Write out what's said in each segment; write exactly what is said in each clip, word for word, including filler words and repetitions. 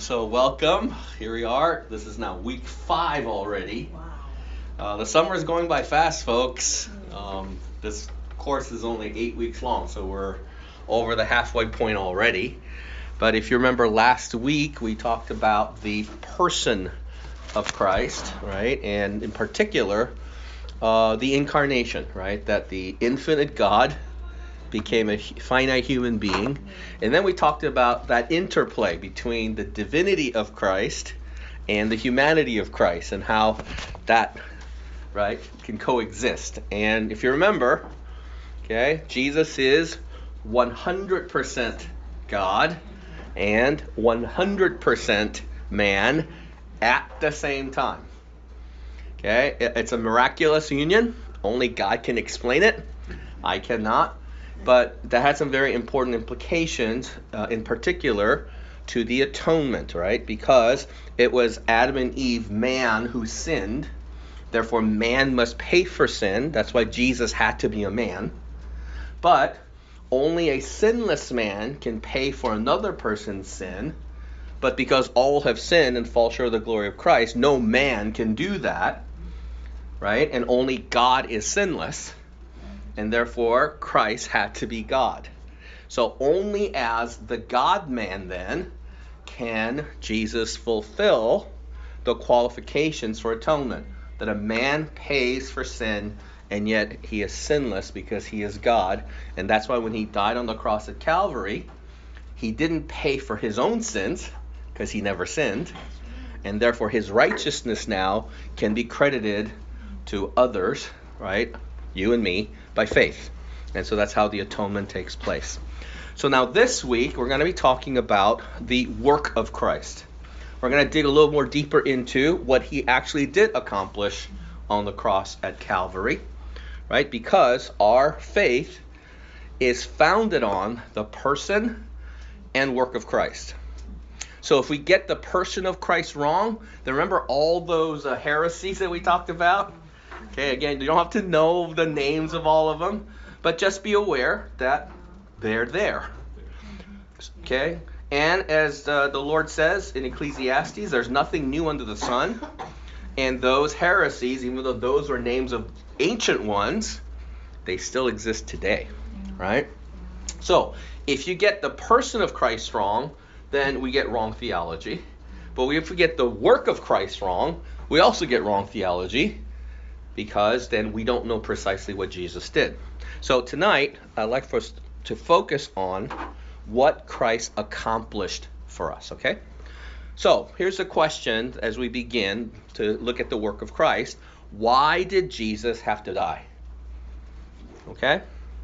So welcome. Here we are. This is now week five already. Wow. Uh, the summer is going by fast, folks. Um, this course is only eight weeks long, so we're over the halfway point already. But if you remember last week, we talked about the person of Christ, right? And in particular, uh, the incarnation, right? That the infinite God became a finite human being. And then we talked about that interplay between the divinity of Christ and the humanity of Christ and how that, right, can coexist. And if you remember, okay, Jesus is one hundred percent God and one hundred percent man at the same time. Okay, it's a miraculous union. Only God can explain it. I cannot. But that had some very important implications, uh, in particular to the atonement, right? Because it was Adam and Eve, man, who sinned. Therefore, man must pay for sin. That's why Jesus had to be a man. But only a sinless man can pay for another person's sin. But because all have sinned and fall short of the glory of Christ, no man can do that, right? And only God is sinless. And therefore, Christ had to be God. So only as the God-man then can Jesus fulfill the qualifications for atonement. That a man pays for sin, and yet he is sinless because he is God. And that's why when he died on the cross at Calvary, he didn't pay for his own sins because he never sinned. And therefore his righteousness now can be credited to others, right? You and me, by faith. And so that's how the atonement takes place. So now this week, we're going to be talking about the work of Christ. We're going to dig a little more deeper into what he actually did accomplish on the cross at Calvary, right? Because our faith is founded on the person and work of Christ. So if we get the person of Christ wrong, then remember all those uh, heresies that we talked about? Okay, again, you don't have to know the names of all of them, but just be aware that they're there. Okay, and as uh, the Lord says in Ecclesiastes, there's nothing new under the sun. And those heresies, even though those were names of ancient ones, they still exist today, right? So if you get the person of Christ wrong, then we get wrong theology. But if we get the work of Christ wrong, we also get wrong theology, because then we don't know precisely what Jesus did. So tonight, I'd like for us to focus on what Christ accomplished for us, okay? So here's the question as we begin to look at the work of Christ. Why did Jesus have to die? Okay?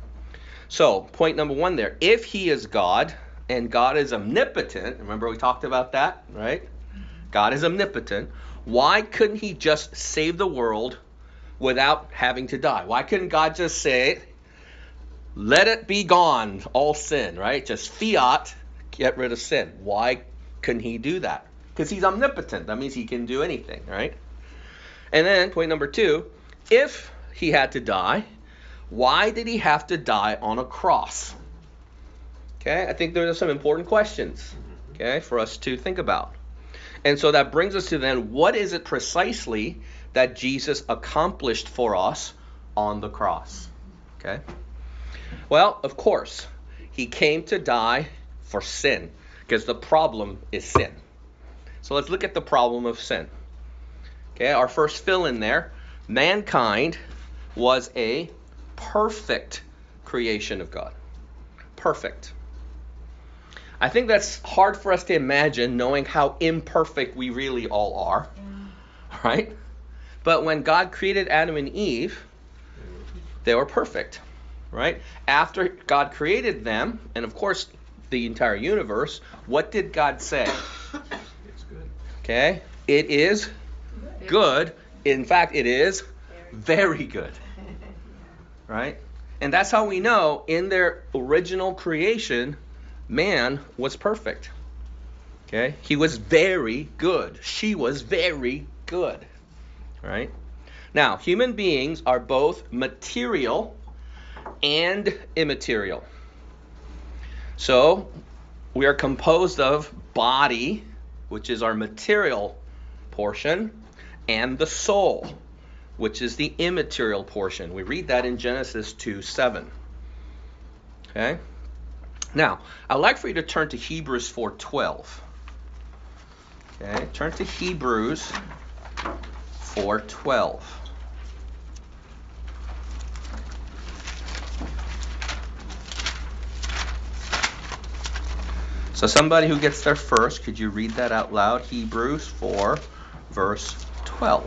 So point number one there. If he is God, and God is omnipotent, remember we talked about that, right? God is omnipotent. Why couldn't he just save the world without having to die? Why couldn't God just say, let it be gone, all sin, right? Just fiat, get rid of sin. Why couldn't he do that? Because he's omnipotent. That means he can do anything, right? And then point number two, if he had to die, why did he have to die on a cross? Okay, I think there are some important questions, okay, for us to think about. And so that brings us to then, what is it precisely that Jesus accomplished for us on the cross? Okay. Well, of course, he came to die for sin, because the problem is sin. So let's look at the problem of sin. Okay, our first fill in there, mankind was a perfect creation of God. Perfect. I think that's hard for us to imagine, knowing how imperfect we really all are, right? But when God created Adam and Eve, they were perfect, right? After God created them, and of course the entire universe, what did God say? It's good. Okay? It is good. In fact, it is very good, right? And that's how we know in their original creation, man was perfect. Okay? He was very good. She was very good. Right? Now, human beings are both material and immaterial. So, we are composed of body, which is our material portion, and the soul, which is the immaterial portion. We read that in Genesis two seven. Okay? Now, I'd like for you to turn to Hebrews four twelve. Okay? Turn to Hebrews four twelve. So somebody who gets there first, could you read that out loud? Hebrews four, verse twelve.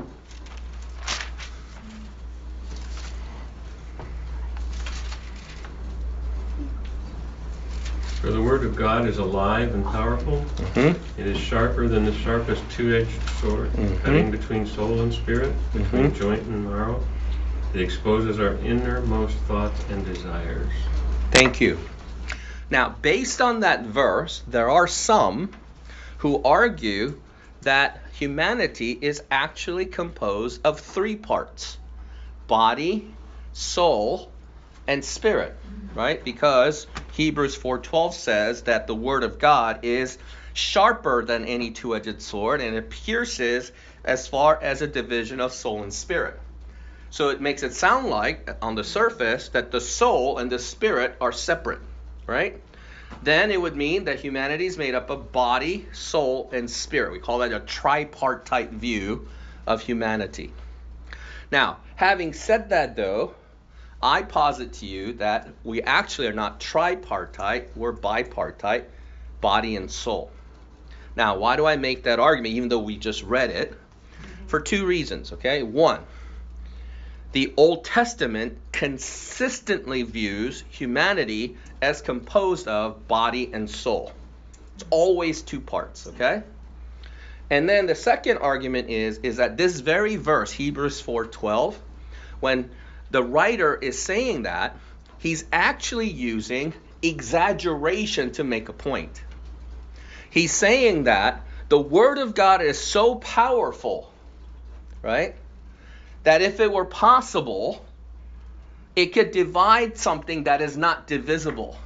For the word of God is alive and powerful. Mm-hmm. It is sharper than the sharpest two-edged sword, mm-hmm. cutting between soul and spirit, between mm-hmm. joint and marrow. It exposes our innermost thoughts and desires. Thank you. Now, based on that verse, there are some who argue that humanity is actually composed of three parts: body, soul, and spirit, right? Because Hebrews four twelve says that the word of God is sharper than any two-edged sword, and it pierces as far as a division of soul and spirit. So it makes it sound like, on the surface, that the soul and the spirit are separate, right? Then it would mean that humanity is made up of body, soul, and spirit. We call that a tripartite view of humanity. Now, having said that, though, I posit to you that we actually are not tripartite, we're bipartite, body and soul. Now, why do I make that argument, even though we just read it? For two reasons, okay? One, the Old Testament consistently views humanity as composed of body and soul. It's always two parts, okay? And then the second argument is, is that this very verse, Hebrews four twelve, when the writer is saying that, he's actually using exaggeration to make a point. He's saying that the Word of God is so powerful, right, that if it were possible, it could divide something that is not divisible,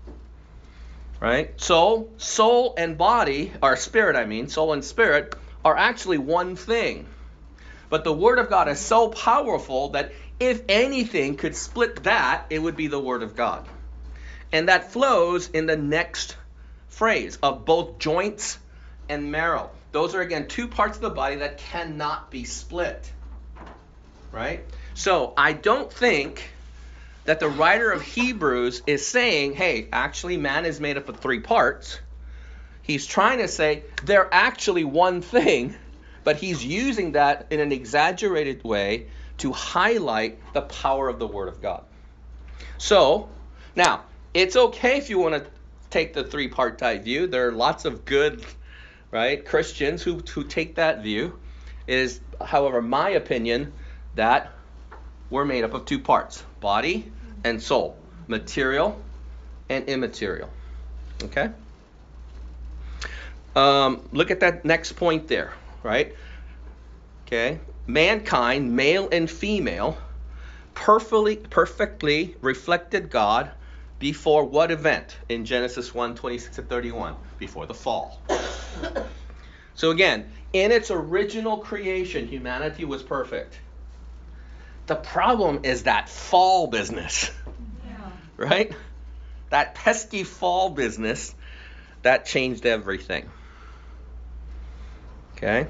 right? So, soul and body, or spirit, I mean, soul and spirit, are actually one thing. But the Word of God is so powerful that if anything could split that, it would be the Word of God. And that flows in the next phrase of both joints and marrow. Those are, again, two parts of the body that cannot be split. Right? So I don't think that the writer of Hebrews is saying, hey, actually man is made up of three parts. He's trying to say they're actually one thing, but he's using that in an exaggerated way to highlight the power of the Word of God. So, now, it's okay if you want to take the three-part-type view. There are lots of good, right, Christians who, who take that view. It is, however, my opinion that we're made up of two parts, body and soul, material and immaterial. Okay? Um, look at that next point there, right? Okay? Mankind, male and female, perfectly, perfectly reflected God before what event in Genesis one twenty-six to thirty-one? Before the fall. So again, in its original creation, humanity was perfect. The problem is that fall business, yeah. Right? That pesky fall business, that changed everything. Okay?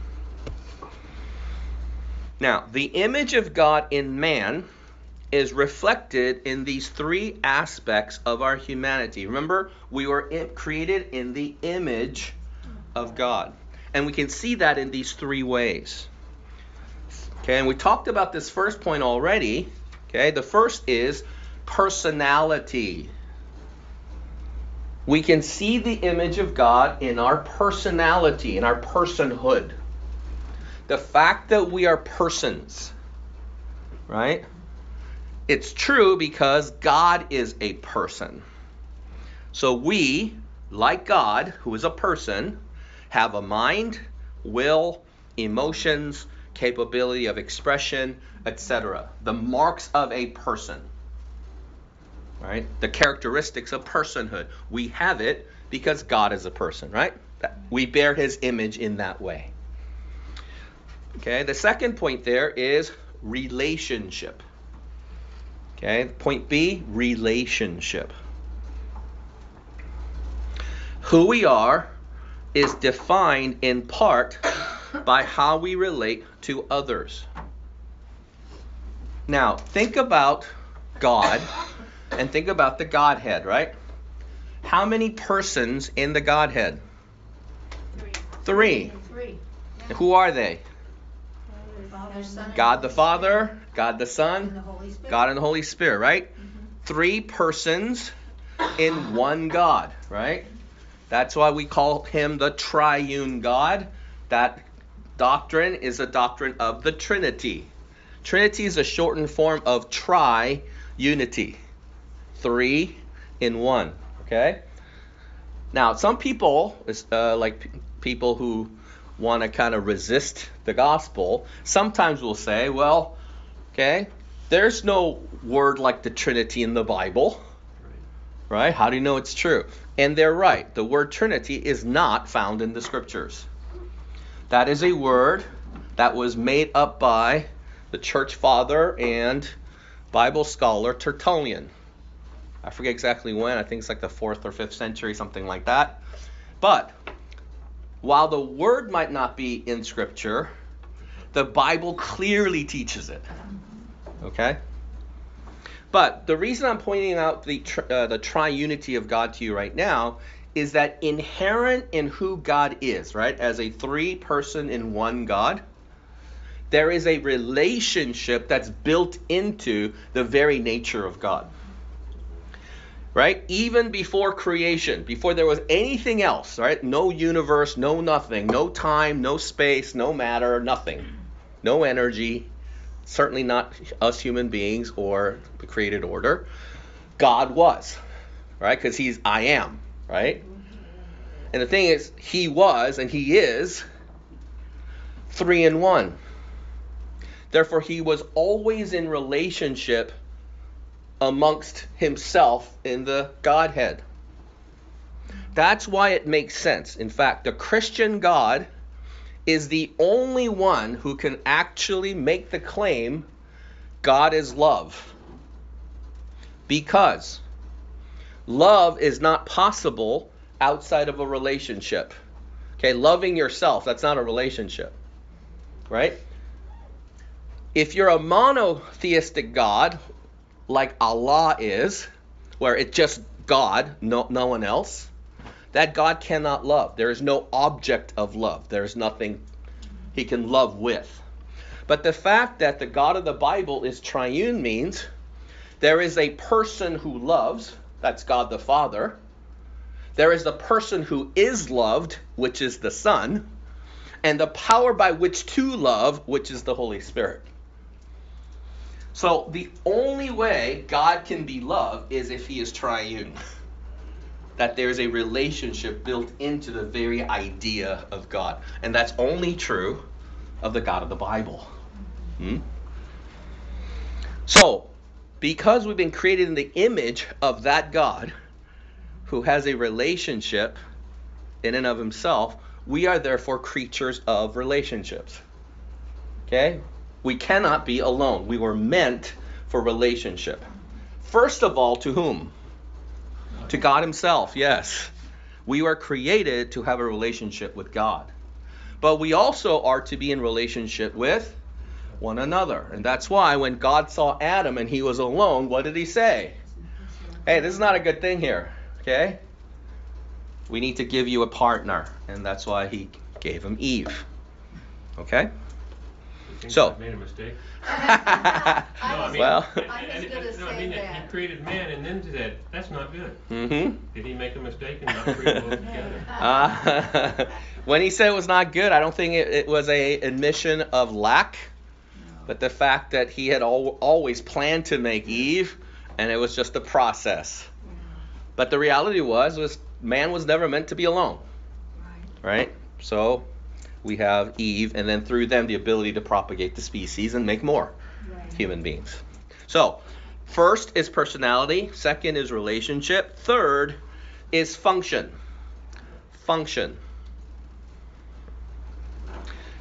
Now, the image of God in man is reflected in these three aspects of our humanity. Remember, we were in, created in the image of God. And we can see that in these three ways. Okay, and we talked about this first point already. Okay, the first is personality. We can see the image of God in our personality, in our personhood. The fact that we are persons, right? It's true because God is a person. So we, like God, who is a person, have a mind, will, emotions, capability of expression, et cetera. The marks of a person, right? The characteristics of personhood. We have it because God is a person, right? We bear his image in that way. Okay, the second point there is relationship. Okay, point B, relationship. Who we are is defined in part by how we relate to others. Now, think about God and think about the Godhead, right? How many persons in the Godhead? Three. Three. Three. Who are they? Father, Son, God the Father, God the and Son, the Holy Spirit. God and the Holy Spirit, right? Mm-hmm. Three persons in one God, right? That's why we call him the triune God. That doctrine is a doctrine of the Trinity. Trinity is a shortened form of tri-unity. Three in one, okay? Now, some people, uh, like p- people who want to kind of resist the gospel, sometimes will say, well, okay, there's no word like the Trinity in the Bible, right? How do you know it's true? And they're right. The word Trinity is not found in the scriptures. That is a word that was made up by the church father and Bible scholar Tertullian. I forget exactly when. I think it's like the fourth or fifth century, something like that. But while the word might not be in Scripture, the Bible clearly teaches it. Okay? But the reason I'm pointing out the tri- uh, the triunity of God to you right now is that inherent in who God is, right, as a three-person in one God, there is a relationship that's built into the very nature of God. Right? Even before creation, before there was anything else, right? No universe, no nothing, no time, no space, no matter, nothing. No energy, certainly not us human beings or the created order. God was, right? Because he's I am, right? And the thing is, he was and he is three in one. Therefore, he was always in relationship amongst himself in the Godhead. That's why it makes sense. In fact, the Christian God is the only one who can actually make the claim God is love. Because love is not possible outside of a relationship. Okay, loving yourself, that's not a relationship. Right? If you're a monotheistic God, like Allah is, where it's just God, no, no one else, that God cannot love. There is no object of love. There is nothing he can love with. But the fact that the God of the Bible is triune means there is a person who loves, that's God the Father. There is the person who is loved, which is the Son, and the power by which to love, which is the Holy Spirit. So the only way God can be loved is if he is triune. That there's a relationship built into the very idea of God. And that's only true of the God of the Bible. Hmm? So, because we've been created in the image of that God who has a relationship in and of himself, we are therefore creatures of relationships. Okay? We cannot be alone. We were meant for relationship. First of all, to whom? To God himself, yes. We were created to have a relationship with God. But we also are to be in relationship with one another. And that's why when God saw Adam and he was alone, what did he say? Hey, this is not a good thing here. Okay? We need to give you a partner. And that's why he gave him Eve. Okay? So, I made a mistake. I No, I was- mean, Well- I, I was I- gonna no, I say mean, that. he created man and then said, that's not good. mm-hmm. Did he make a mistake and not create both together? Uh, when he said it was not good, I don't think it, it was a admission of lack, but the fact that he had al- always planned to make Eve, and it was just a process. But the reality was, was man was never meant to be alone, right? So we have Eve, and then through them the ability to propagate the species and make more Right. human beings. So first is personality, second is relationship, third is function. Function.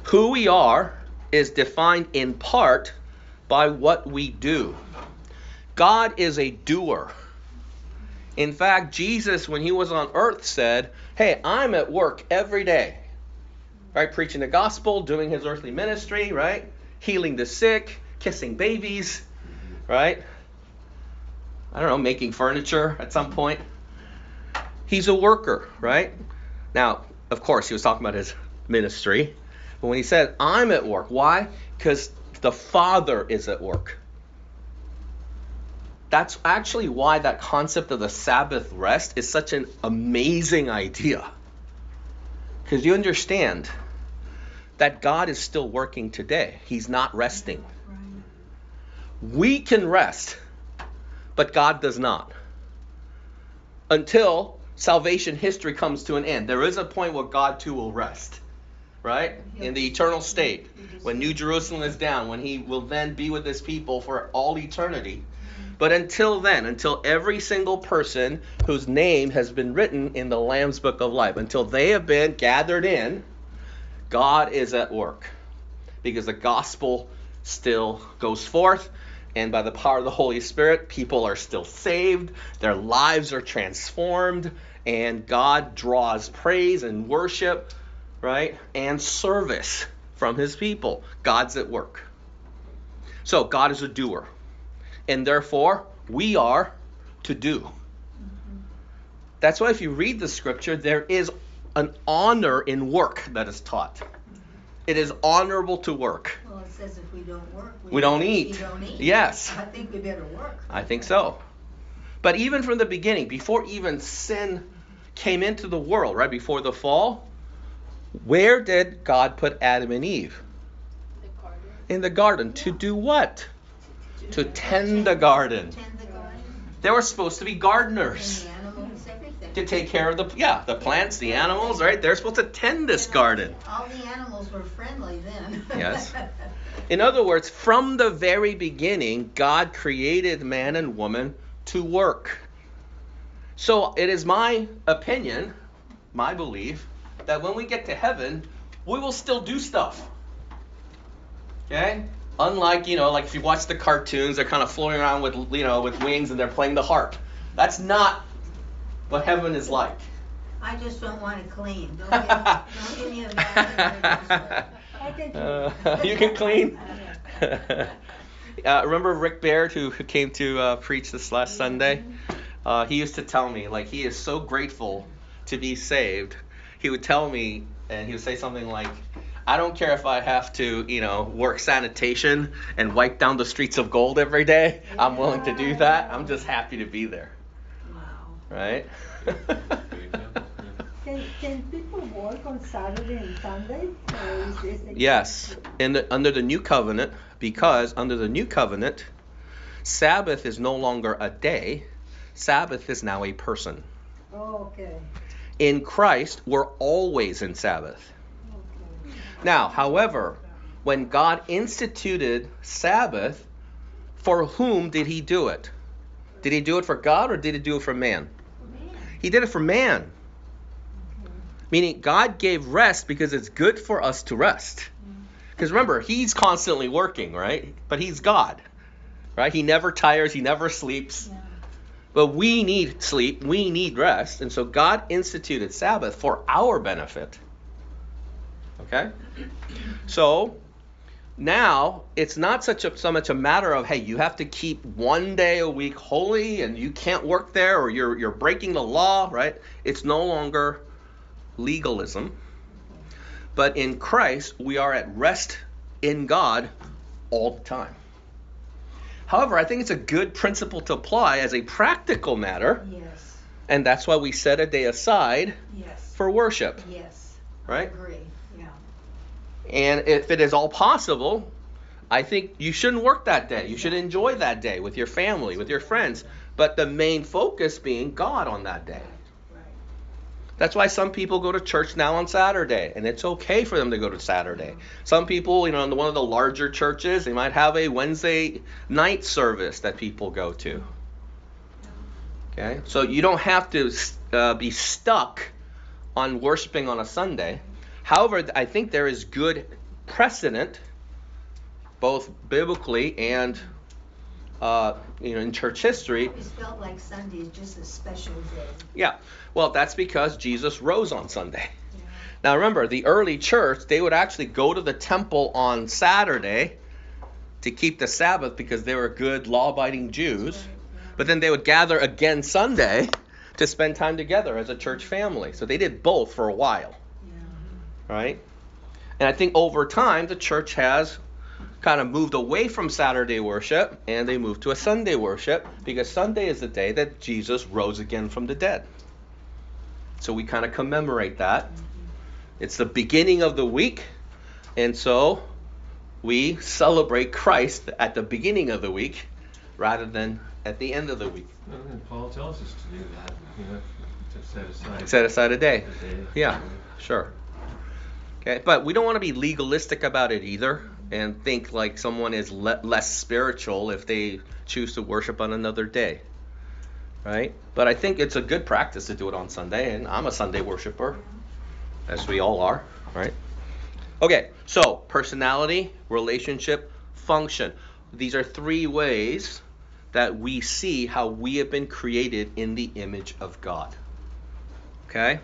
Who we are is defined in part by what we do. God is a doer. In fact, Jesus, when he was on earth, said, hey, I'm at work every day. Right? Preaching the gospel, doing his earthly ministry, right? Healing the sick, kissing babies, right? I don't know, making furniture at some point. He's a worker, right? Now, of course, he was talking about his ministry. But when he said, I'm at work, why? Because the Father is at work. That's actually why that concept of the Sabbath rest is such an amazing idea. Because you understand that God is still working today. He's not resting. We can rest, but God does not. Until salvation history comes to an end. There is a point where God too will rest. Right? In the eternal state. When New Jerusalem is down. When he will then be with his people for all eternity. But until then, until every single person whose name has been written in the Lamb's Book of Life, until they have been gathered in, God is at work. Because the gospel still goes forth, and by the power of the Holy Spirit, people are still saved, their lives are transformed, and God draws praise and worship, right, and service from his people. God's at work. So God is a doer. And therefore, we are to do. Mm-hmm. That's why if you read the scripture, there is an honor in work that is taught. Mm-hmm. It is honorable to work. Well, it says if we don't work, we, we don't eat. We don't eat. Yes. I think we better work. I think so. But even from the beginning, before even sin came into the world, right, before the fall, where did God put Adam and Eve? The garden. In the garden. Yeah. To do what? To tend the garden. Tend the garden. They were supposed to be gardeners. And the animals, everything. To take care of the, yeah, the plants, the animals, right? They're supposed to tend this garden. All the animals were friendly then. Yes. In other words, from the very beginning, God created man and woman to work. So it is my opinion, my belief, that when we get to heaven, we will still do stuff. Okay? Unlike, you know, like if you watch the cartoons, they're kind of floating around with, you know, with wings and they're playing the harp. That's not what heaven is like. I just don't want to clean. Don't give, don't give me a vacuum. I can clean. Uh, you can clean? uh, remember Rick Baird, who, who came to uh, preach this last Sunday? Uh, he used to tell me, like, he is so grateful to be saved. He would tell me, and he would say something like, I don't care if I have to, you know, work sanitation and wipe down the streets of gold every day. Yeah. I'm willing to do that. I'm just happy to be there. Wow. Right? Can, can people work on Saturday and Sunday? Or is this a- Yes. In the, under the new covenant, because under the new covenant, Sabbath is no longer a day. Sabbath is now a person. Oh, okay. In Christ, we're always in Sabbath. Now, however, when God instituted Sabbath, for whom did he do it? Did he do it for God or did he do it for man? He did it for man. Okay. Meaning God gave rest because it's good for us to rest. Because remember, he's constantly working, right? But he's God, right? He never tires, he never sleeps. Yeah. But we need sleep, we need rest. And so God instituted Sabbath for our benefit. Okay? So now it's not such a, so much a matter of, hey, you have to keep one day a week holy and you can't work there or you're you're breaking the law, right? It's no longer legalism. But in Christ, we are at rest in God all the time. However, I think it's a good principle to apply as a practical matter. Yes. And that's why we set a day aside yes. for worship. Yes. Right? I agree. Yeah. And if it is all possible, I think you shouldn't work that day. You should enjoy that day with your family, with your friends. But the main focus being God on that day. That's why some people go to church now on Saturday, and it's okay for them to go to Saturday. Some people, you know, in one of the larger churches, they might have a Wednesday night service that people go to. Okay, so you don't have to uh, be stuck on worshiping on a Sunday. However, I think there is good precedent, both biblically and uh, you know in church history. I always felt like Sunday is just a special day. Yeah, well, that's because Jesus rose on Sunday. Yeah. Now remember, the early church, they would actually go to the temple on Saturday to keep the Sabbath because they were good, law-abiding Jews. Right, yeah. But then they would gather again Sunday to spend time together as a church family. So they did both for a while, Yeah. right? And I think over time, the church has kind of moved away from Saturday worship, and they moved to a Sunday worship because Sunday is the day that Jesus rose again from the dead. So we kind of commemorate that. It's the beginning of the week, and so we celebrate Christ at the beginning of the week rather than at the end of the week. Well, and Paul tells us to do that, you know, to set aside. Set aside a day. a day. Yeah, sure. Okay, but we don't want to be legalistic about it either and think like someone is le- less spiritual if they choose to worship on another day, right? But I think it's a good practice to do it on Sunday, and I'm a Sunday worshiper, as we all are, right? Okay, so personality, relationship, function. These are three ways that we see how we have been created in the image of God. Okay?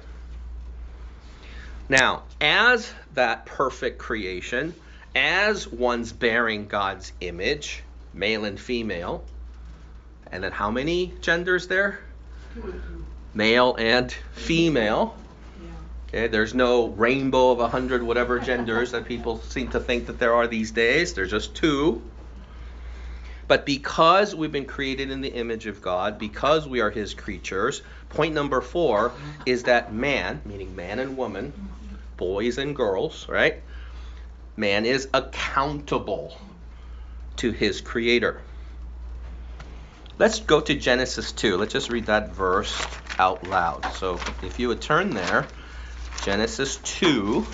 Now, as that perfect creation, as one's bearing God's image, male and female, and then how many genders there? Male and female. Okay, there's no rainbow of a hundred whatever genders that people seem to think that there are these days. There's just two. But because we've been created in the image of God, because we are his creatures, point number four is that man, meaning man and woman, boys and girls, right? Man is accountable to his creator. Let's go to Genesis two. Let's just read that verse out loud. So if you would turn there, Genesis two.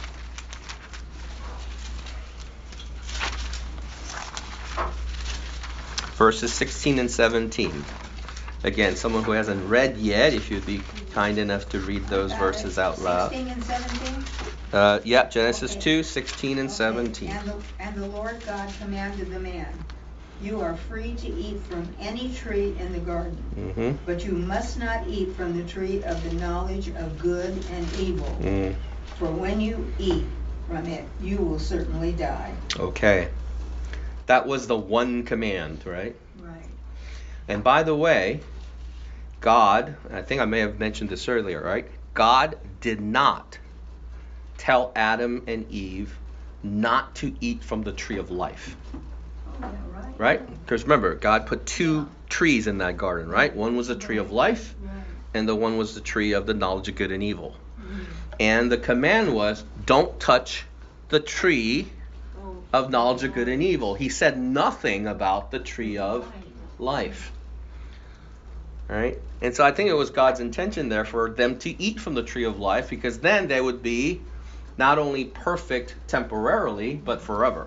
Verses sixteen and seventeen. Again, someone who hasn't read yet, if you'd be kind enough to read those verses out loud. sixteen and seventeen? Uh, yeah, Genesis Okay. two, sixteen and Okay. seventeen. And the, and the Lord God commanded the man, you are free to eat from any tree in the garden, Mm-hmm. but you must not eat from the tree of the knowledge of good and evil. Mm. For when you eat from it, you will certainly die. Okay. That was the one command, right? Right. And by the way, God, I think I may have mentioned this earlier, right? God did not tell Adam and Eve not to eat from the tree of life, Oh, yeah, right. right? Because remember, God put two trees in that garden, right? One was the tree of life, Right. and the one was the tree of the knowledge of good and evil. Mhm. And the command was, don't touch the tree of knowledge of good and evil. He said nothing about the tree of life. Right? And so I think it was God's intention there for them to eat from the tree of life, because then they would be not only perfect temporarily, but forever.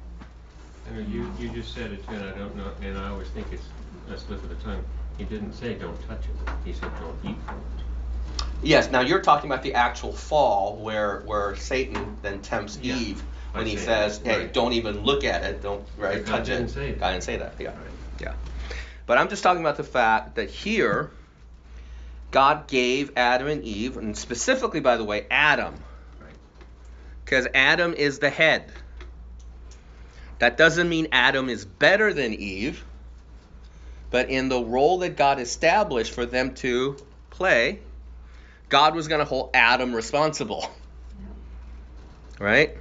I mean, you, you just said it too, and I don't know, and I always think it's a slip of the tongue. He didn't say don't touch it. He said don't eat from it. Yes, now you're talking about the actual fall where where Satan then tempts Yeah, Eve when I he see. says, hey, Right. don't even look at it, don't right, But God touch didn't it. say that. God didn't say that. Yeah. Right. Yeah. But I'm just talking about the fact that here God gave Adam and Eve, and specifically, by the way, Adam, because Adam is the head. That doesn't mean Adam is better than Eve, but in the role that God established for them to play, God was going to hold Adam responsible. Right?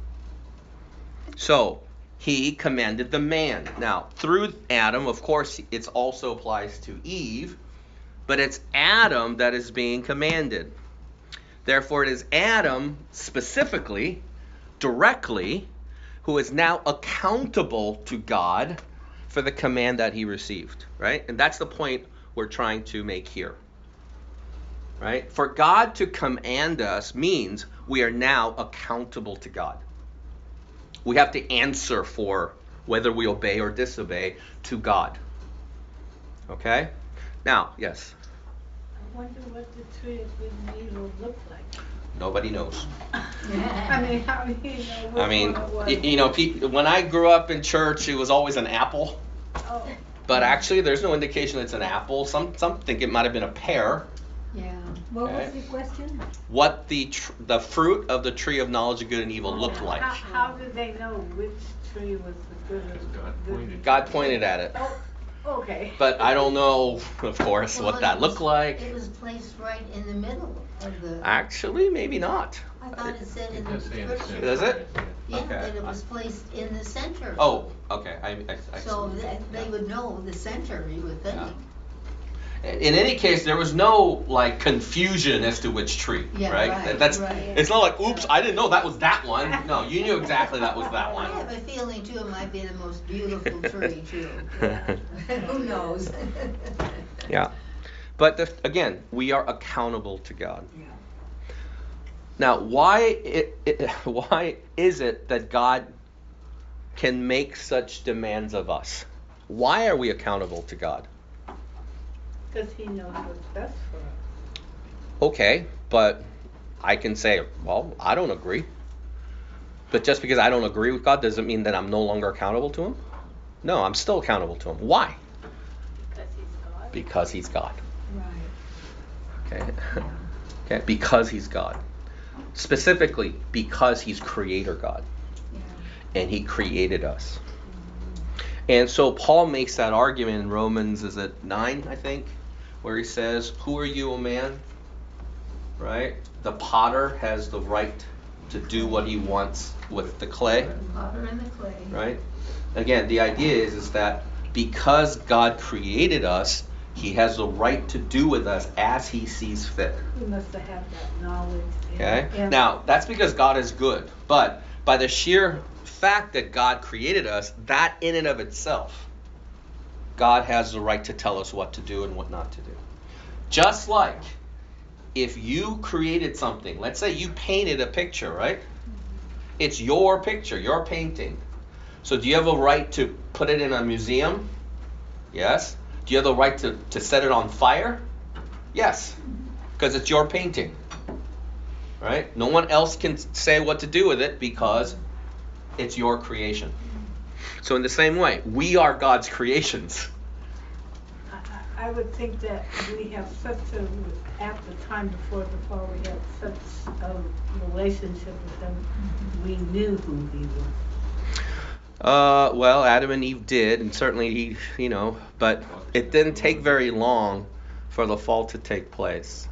So, he commanded the man. Now, through Adam, of course, it also applies to Eve, but it's Adam that is being commanded. Therefore, it is Adam specifically, directly, who is now accountable to God for the command that he received, right? And that's the point we're trying to make here, right? For God to command us means we are now accountable to God. We have to answer for whether we obey or disobey to God. Okay? Now, yes? I wonder what the tree of good and evil looked like. Nobody knows. I mean, how do you know which I mean, one it was? y- you know, pe- when I grew up in church, it was always an apple. Oh, But actually, there's no indication it's an apple. Some some think it might have been a pear. Yeah. what Okay. was the question? What the tr- the fruit of the tree of knowledge of good and evil looked like. How, how did they know which tree was the good and God good? pointed. God pointed at it. Oh, okay. But I don't know, of course, Well, what it that was- looked like. It was placed right in the middle of the, Actually, maybe not. I thought it said in It the does say in the scripture. center. Does it? Yeah, Okay. that it was placed in the center. Oh, okay. I, I, I So th- they would know the center, you would think. Yeah. In any case, there was no like confusion as to which tree, Yeah, right? right, That's right. it's not like, oops, I didn't know that was that one. No, you knew exactly that was that I one. have a feeling too, it might be the most beautiful tree too. Who knows? Yeah. But the, again, we are accountable to God. Yeah. Now, why it, it, why is it that God can make such demands of us? Why are we accountable to God? Because he knows what's best for us. Okay, but I can say, well, I don't agree. But just because I don't agree with God doesn't mean that I'm no longer accountable to him. No, I'm still accountable to him. Why? Because he's God. Because he's God. Right. Okay. Okay, because he's God. Specifically, because he's creator God. Yeah. And he created us. And so Paul makes that argument in Romans, is it nine, I think, where he says, who are you, O man? Right? The potter has the right to do what he wants with the clay. The potter and the clay. Right? Again, the idea is, is that because God created us, he has the right to do with us as he sees fit. We must have had that knowledge. and- Okay? and- Now, that's because God is good. But by the sheer fact that God created us, that in and of itself, God has the right to tell us what to do and what not to do. Just like if you created something, let's say you painted a picture, right? It's your picture, your painting. So do you have a right to put it in a museum? Yes. Do you have the right to, to set it on fire? Yes. Because it's your painting. Right? No one else can say what to do with it because it's your creation. So in the same way, we are God's creations. I, I I would think that we have such a, at the time before the fall, we had such a relationship with him, we knew who he was. Uh, well, Adam and Eve did, and certainly he, you know, but it didn't take very long for the fall to take place.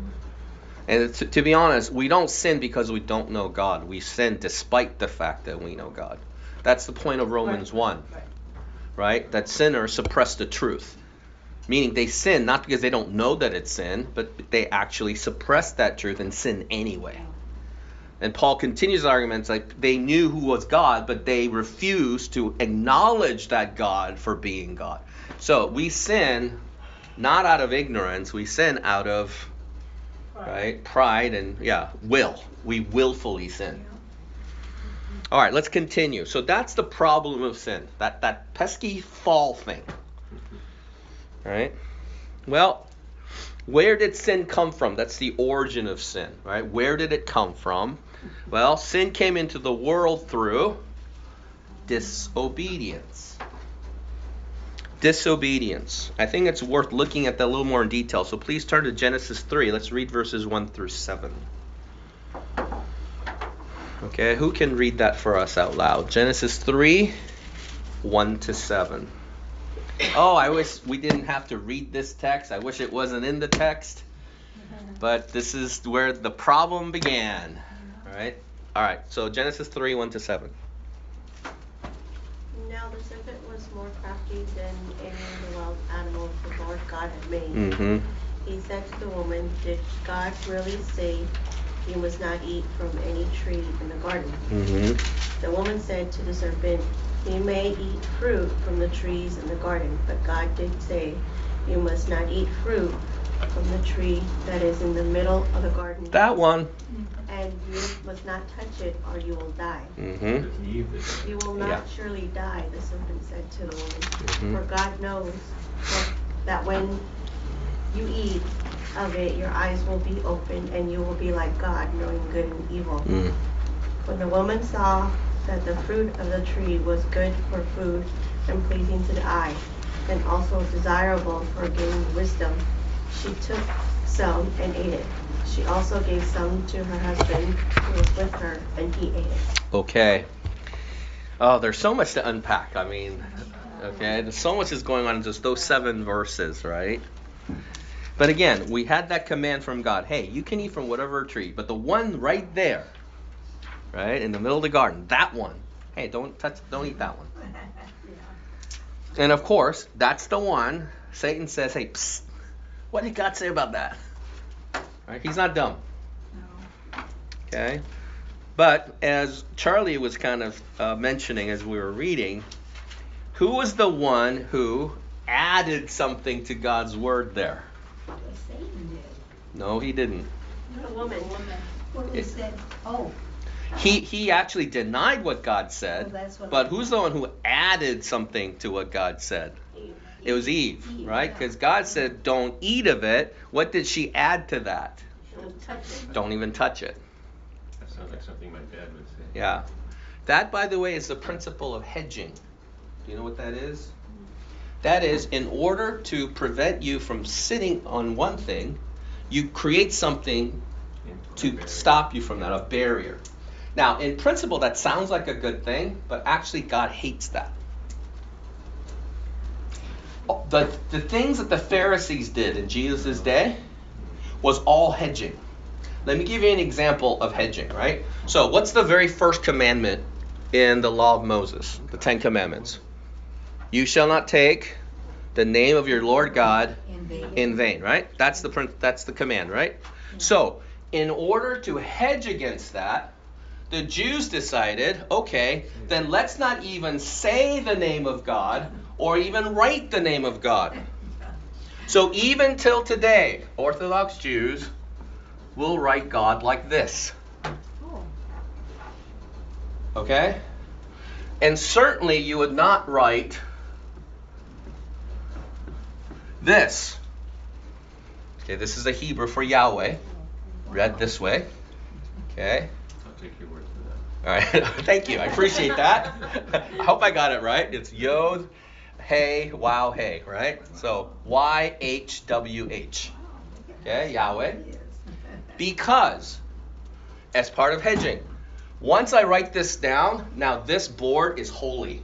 And to, to be honest, we don't sin because we don't know God. We sin despite the fact that we know God. That's the point of Romans Right, one, right. right? That sinners suppress the truth. Meaning they sin not because they don't know that it's sin, but they actually suppress that truth and sin anyway. And Paul continues the arguments like they knew who was God, but they refused to acknowledge that God for being God. So we sin not out of ignorance, we sin out of right pride and yeah, will. We willfully sin. All right, let's continue. So that's the problem of sin. That that pesky fall thing. All right? Well, where did sin come from? That's the origin of sin, right? Where did it come from? Well, sin came into the world through disobedience. Disobedience. I think it's worth looking at that a little more in detail. So please turn to Genesis three. Let's read verses one through seven. Okay, who can read that for us out loud? Genesis three, one to seven. Oh, I wish we didn't have to read this text. I wish it wasn't in the text. But this is where the problem began. All right? All right, so Genesis three, one to seven. Now the serpent was more crafty than any of the wild animals the Lord God had made. Mm-hmm. He said to the woman, did God really say you must not eat from any tree in the garden? Mm-hmm. The woman said to the serpent, you may eat fruit from the trees in the garden, but God did say you must not eat fruit from the tree that is in the middle of the garden. That one. And you must not touch it or you will die. Mm-hmm. Eve is- You will not Yeah. surely die, the serpent said to the woman. Mhm. For God knows that when you eat of it, your eyes will be opened, and you will be like God, knowing good and evil. Mm. When the woman saw that the fruit of the tree was good for food and pleasing to the eye, and also desirable for gaining wisdom, she took some and ate it. She also gave some to her husband who was with her, and he ate it. Okay. Oh, there's so much to unpack. I mean, okay, there's so much is going on in just those seven verses, right? But again, we had that command from God. Hey, you can eat from whatever tree, but the one right there, right, in the middle of the garden, that one, hey, don't touch, don't eat that one. And of course, that's the one Satan says, hey, psst, what did God say about that? Right? He's not dumb. Okay? But as Charlie was kind of uh, mentioning as we were reading, who was the one who added something to God's word there? Satan did. No, he didn't. The woman. Well, he said, oh, He he actually denied what God said, Oh, that's what but I- who's the one who added something to what God said? It was Eve, Eve, right? yeah. Because God said, don't eat of it. What did she add to that? Don't touch it. Don't even touch it. That sounds like something my dad would say. Yeah. That, by the way, is the principle of hedging. Do you know what that is? That is, in order to prevent you from sitting on one thing, you create something to stop you from that, a barrier. Now, in principle, that sounds like a good thing, but actually God hates that. The, the things that the Pharisees did in Jesus' day was all hedging. Let me give you an example of hedging, right? So what's the very first commandment in the law of Moses, the Ten Commandments? You shall not take the name of your Lord God in vain. in vain, right? That's the prin- that's the command, right? So in order to hedge against that, the Jews decided, okay, then let's not even say the name of God or even write the name of God. So even till today, Orthodox Jews will write God like this. Oh, Okay? And certainly you would not write this. Okay, this is a Hebrew for Yahweh, read this way. Okay? I'll take your word for that. All right. Thank you. I appreciate that. I hope I got it right. It's Yod, Hey, Wow, Hey, right? So Y H W H. Okay, Yahweh. Because, as part of hedging, once I write this down, now this board is holy.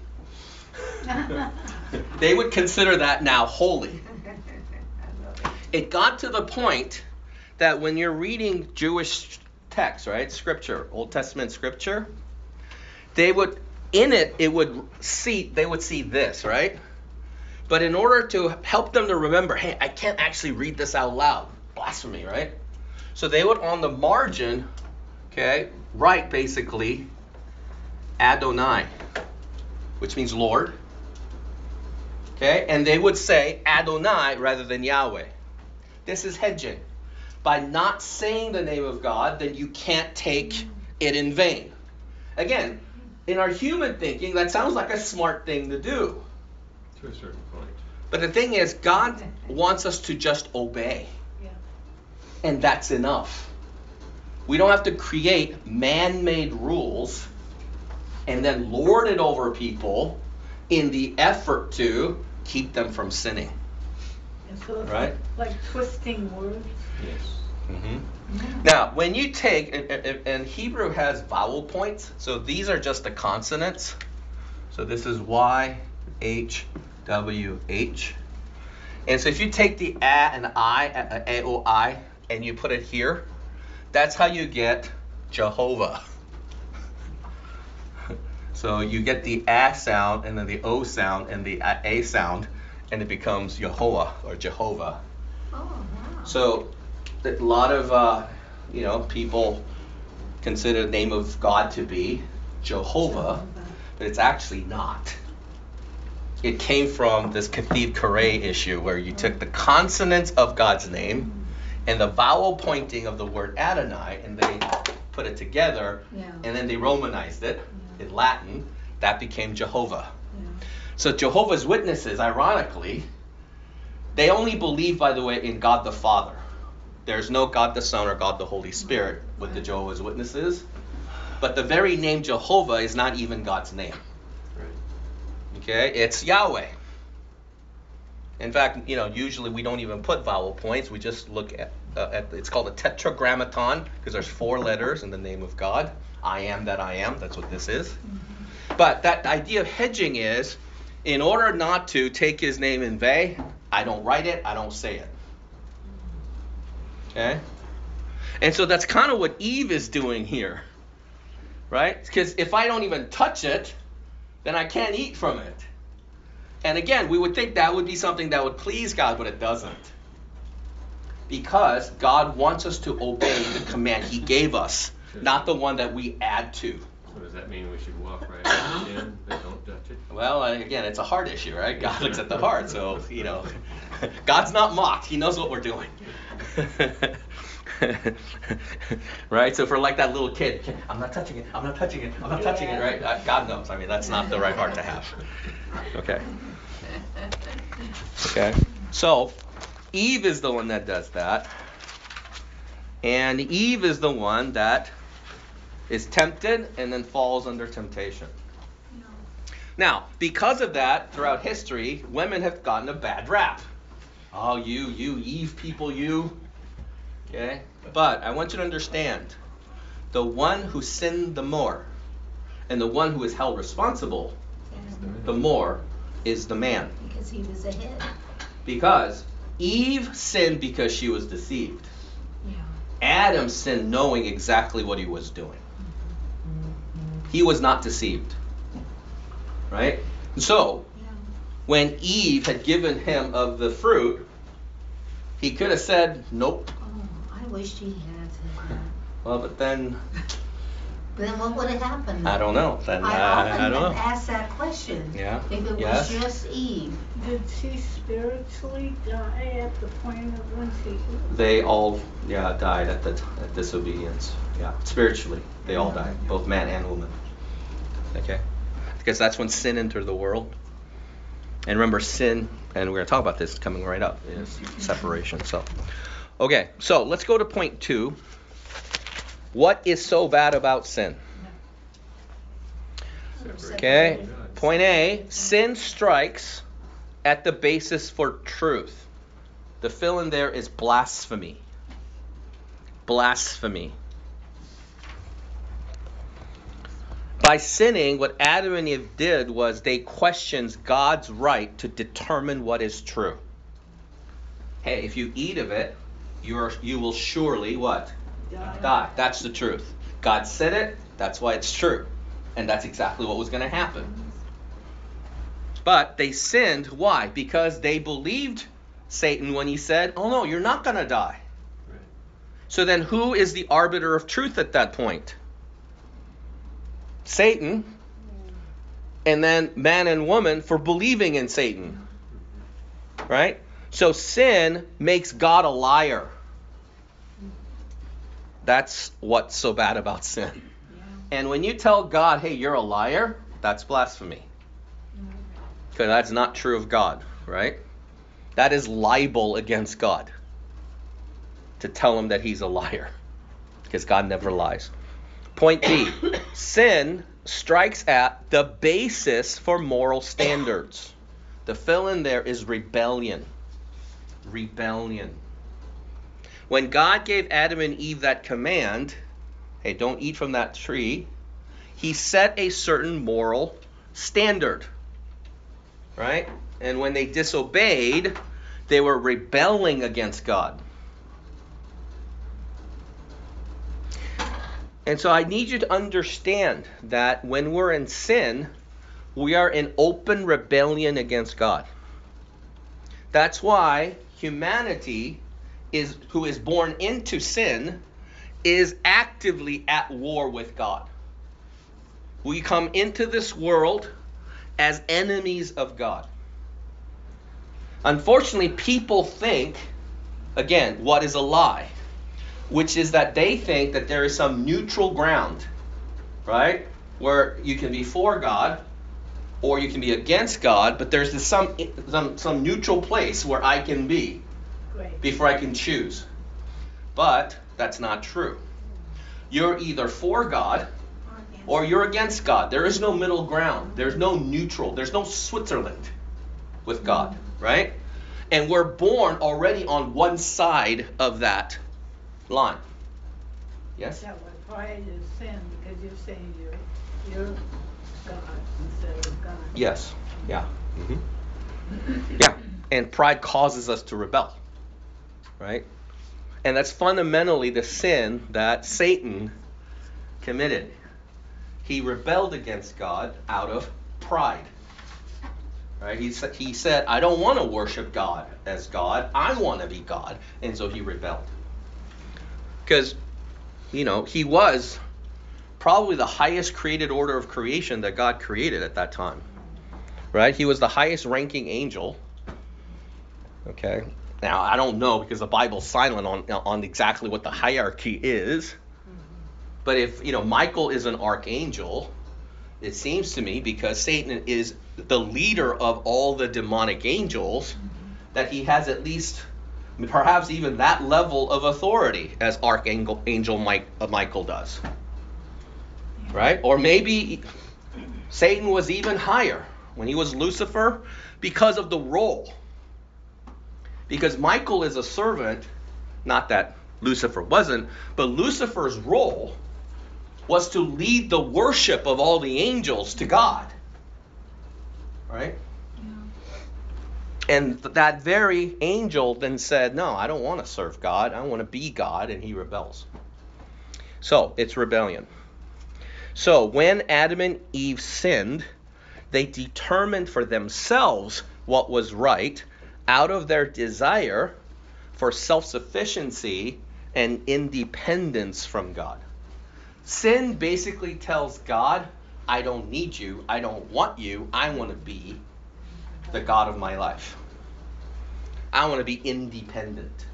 They would consider that now holy. It got to the point that when you're reading Jewish text, right, scripture, Old Testament scripture, they would, in it, it would see, they would see this, right? But in order to help them to remember, hey, I can't actually read this out loud. Blasphemy, right? So they would, on the margin, okay, write basically Adonai, which means Lord. Okay, and they would say Adonai rather than Yahweh. This is hedging. By not saying the name of God, then you can't take it in vain. Again, in our human thinking, that sounds like a smart thing to do. To a certain point. But the thing is, God wants us to just obey. Yeah. And that's enough. We don't have to create man-made rules and then lord it over people in the effort to keep them from sinning. And so it's Right. like, like twisting words. Yes. Mm-hmm. Now, when you take, and, and, and Hebrew has vowel points, so these are just the consonants. So this is Y, H, W, H. And so if you take the A and I, A, O, I, and you put it here, that's how you get Jehovah. So you get the A sound and then the O sound and the A sound, and it becomes Yehovah or Jehovah. oh, wow. So a lot of uh, you know people consider the name of God to be Jehovah, but it's actually not. It came from this Kathib Karay issue where you took the consonants of God's name and the vowel pointing of the word Adonai, and they put it together, Yeah. and then they Romanized it in Latin. That became Jehovah. Yeah. So Jehovah's Witnesses, ironically, They only believe, by the way, in God the Father. There's no God the Son or God the Holy Spirit with the Jehovah's Witnesses. But the very name Jehovah is not even God's name. Okay? It's Yahweh. In fact, you know, usually we don't even put vowel points. We just look at, uh, at it's called a tetragrammaton because there's four letters in the name of God. I am that I am. That's what this is. Mm-hmm. But that idea of hedging is, in order not to take his name in vain, I don't write it, I don't say it. Okay? And so that's kind of what Eve is doing here. Right? Because if I don't even touch it, then I can't eat from it. And again, we would think that would be something that would please God, but it doesn't. Because God wants us to obey the command he gave us, not the one that we add to. So does that mean we should walk right out in, but don't touch it? Well, again, it's a heart issue, right? God looks at the heart, so, you know, God's not mocked. He knows what we're doing. Right? So for like that little kid, I'm not touching it, I'm not touching it, I'm not touching it, right? God knows. I mean, that's not the right heart to have. Okay. Okay. So Eve is the one that does that. And Eve is the one that is tempted and then falls under temptation. No. Now, because of that, throughout history, women have gotten a bad rap. Oh, you, you, Eve people, you. Okay? But I want you to understand, the one who sinned the more and the one who is held responsible the more is the man. Because he was ahead. Because Eve sinned because she was deceived. Yeah. Adam sinned knowing exactly what he was doing. He was not deceived. Right? So, Yeah. when Eve had given him of the fruit, he could have said, nope. Oh, I wished he had said that. Well, but then, But then what would have happened? I don't know. Then I uh, often I don't have know. asked that question. Yeah. If it Yes. was just Eve. Did she spiritually die at the point of when she? They all, yeah, died at the at disobedience. Yeah, spiritually, they all died, both man and woman. Okay, because that's when sin entered the world. And remember, sin, and we're going to talk about this coming right up, is separation. So, okay, so let's go to point two. What is so bad about sin? Okay, point A, sin strikes at the basis for truth. The fill in there is blasphemy. Blasphemy. By sinning, what Adam and Eve did was they questioned God's right to determine what is true. Hey, if you eat of it, you're, you will surely what? Die. Die. That's the truth. God said it, that's why it's true. And that's exactly what was going to happen. But they sinned. Why? Because they believed Satan when he said, oh no, you're not going to die. Right. So then who is the arbiter of truth at that point? Satan. And then man and woman for believing in Satan. Right? So sin makes God a liar. That's what's so bad about sin. Yeah. And when you tell God, hey, you're a liar, that's blasphemy. Because that's not true of God, right? That is libel against God. To tell him that he's a liar. Because God never lies. Point B. Sin strikes at the basis for moral standards. The fill in there is rebellion. Rebellion. When God gave Adam and Eve that command, hey, don't eat from that tree, he set a certain moral standard. Right? And when they disobeyed, they were rebelling against God. And so I need you to understand that when we're in sin, we are in open rebellion against God. That's why humanity is who is born into sin is actively at war with God. We come into this world as enemies of God. Unfortunately, people think, again, what is a lie? Which is that they think that there is some neutral ground, right? Where you can be for God or you can be against God, but there's this some some some neutral place where I can be Great. before I can choose. But that's not true. You're either for God or you're against God. There is no middle ground. There's no neutral. There's no Switzerland with God, right? And we're born already on one side of that line. Yes? That was pride is sin because you're saying you're, you're God instead of God. Yes. Yeah. Mm-hmm. Yeah. And pride causes us to rebel, right? And that's fundamentally the sin that Satan committed. He rebelled against God out of pride. Right? He said, he said, I don't want to worship God as God. I want to be God. And so he rebelled. Because, you know, he was probably the highest created order of creation that God created at that time. Right? He was the highest ranking angel. Okay? Now, I don't know because the Bible's silent on, on exactly what the hierarchy is. But if, you know, Michael is an archangel, it seems to me, because Satan is the leader of all the demonic angels, that he has at least, perhaps even that level of authority as Archangel Angel Mike, uh, Michael does. Right? Or maybe Satan was even higher when he was Lucifer because of the role. Because Michael is a servant, not that Lucifer wasn't, but Lucifer's role was to lead the worship of all the angels to God. Right? Yeah. And th- that very angel then said, no, I don't want to serve God. I want to be God. And he rebels. So, it's rebellion. So, when Adam and Eve sinned, they determined for themselves what was right out of their desire for self-sufficiency and independence from God. Sin basically tells God, I don't need you, I don't want you, I want to be the God of my life. I want to be independent.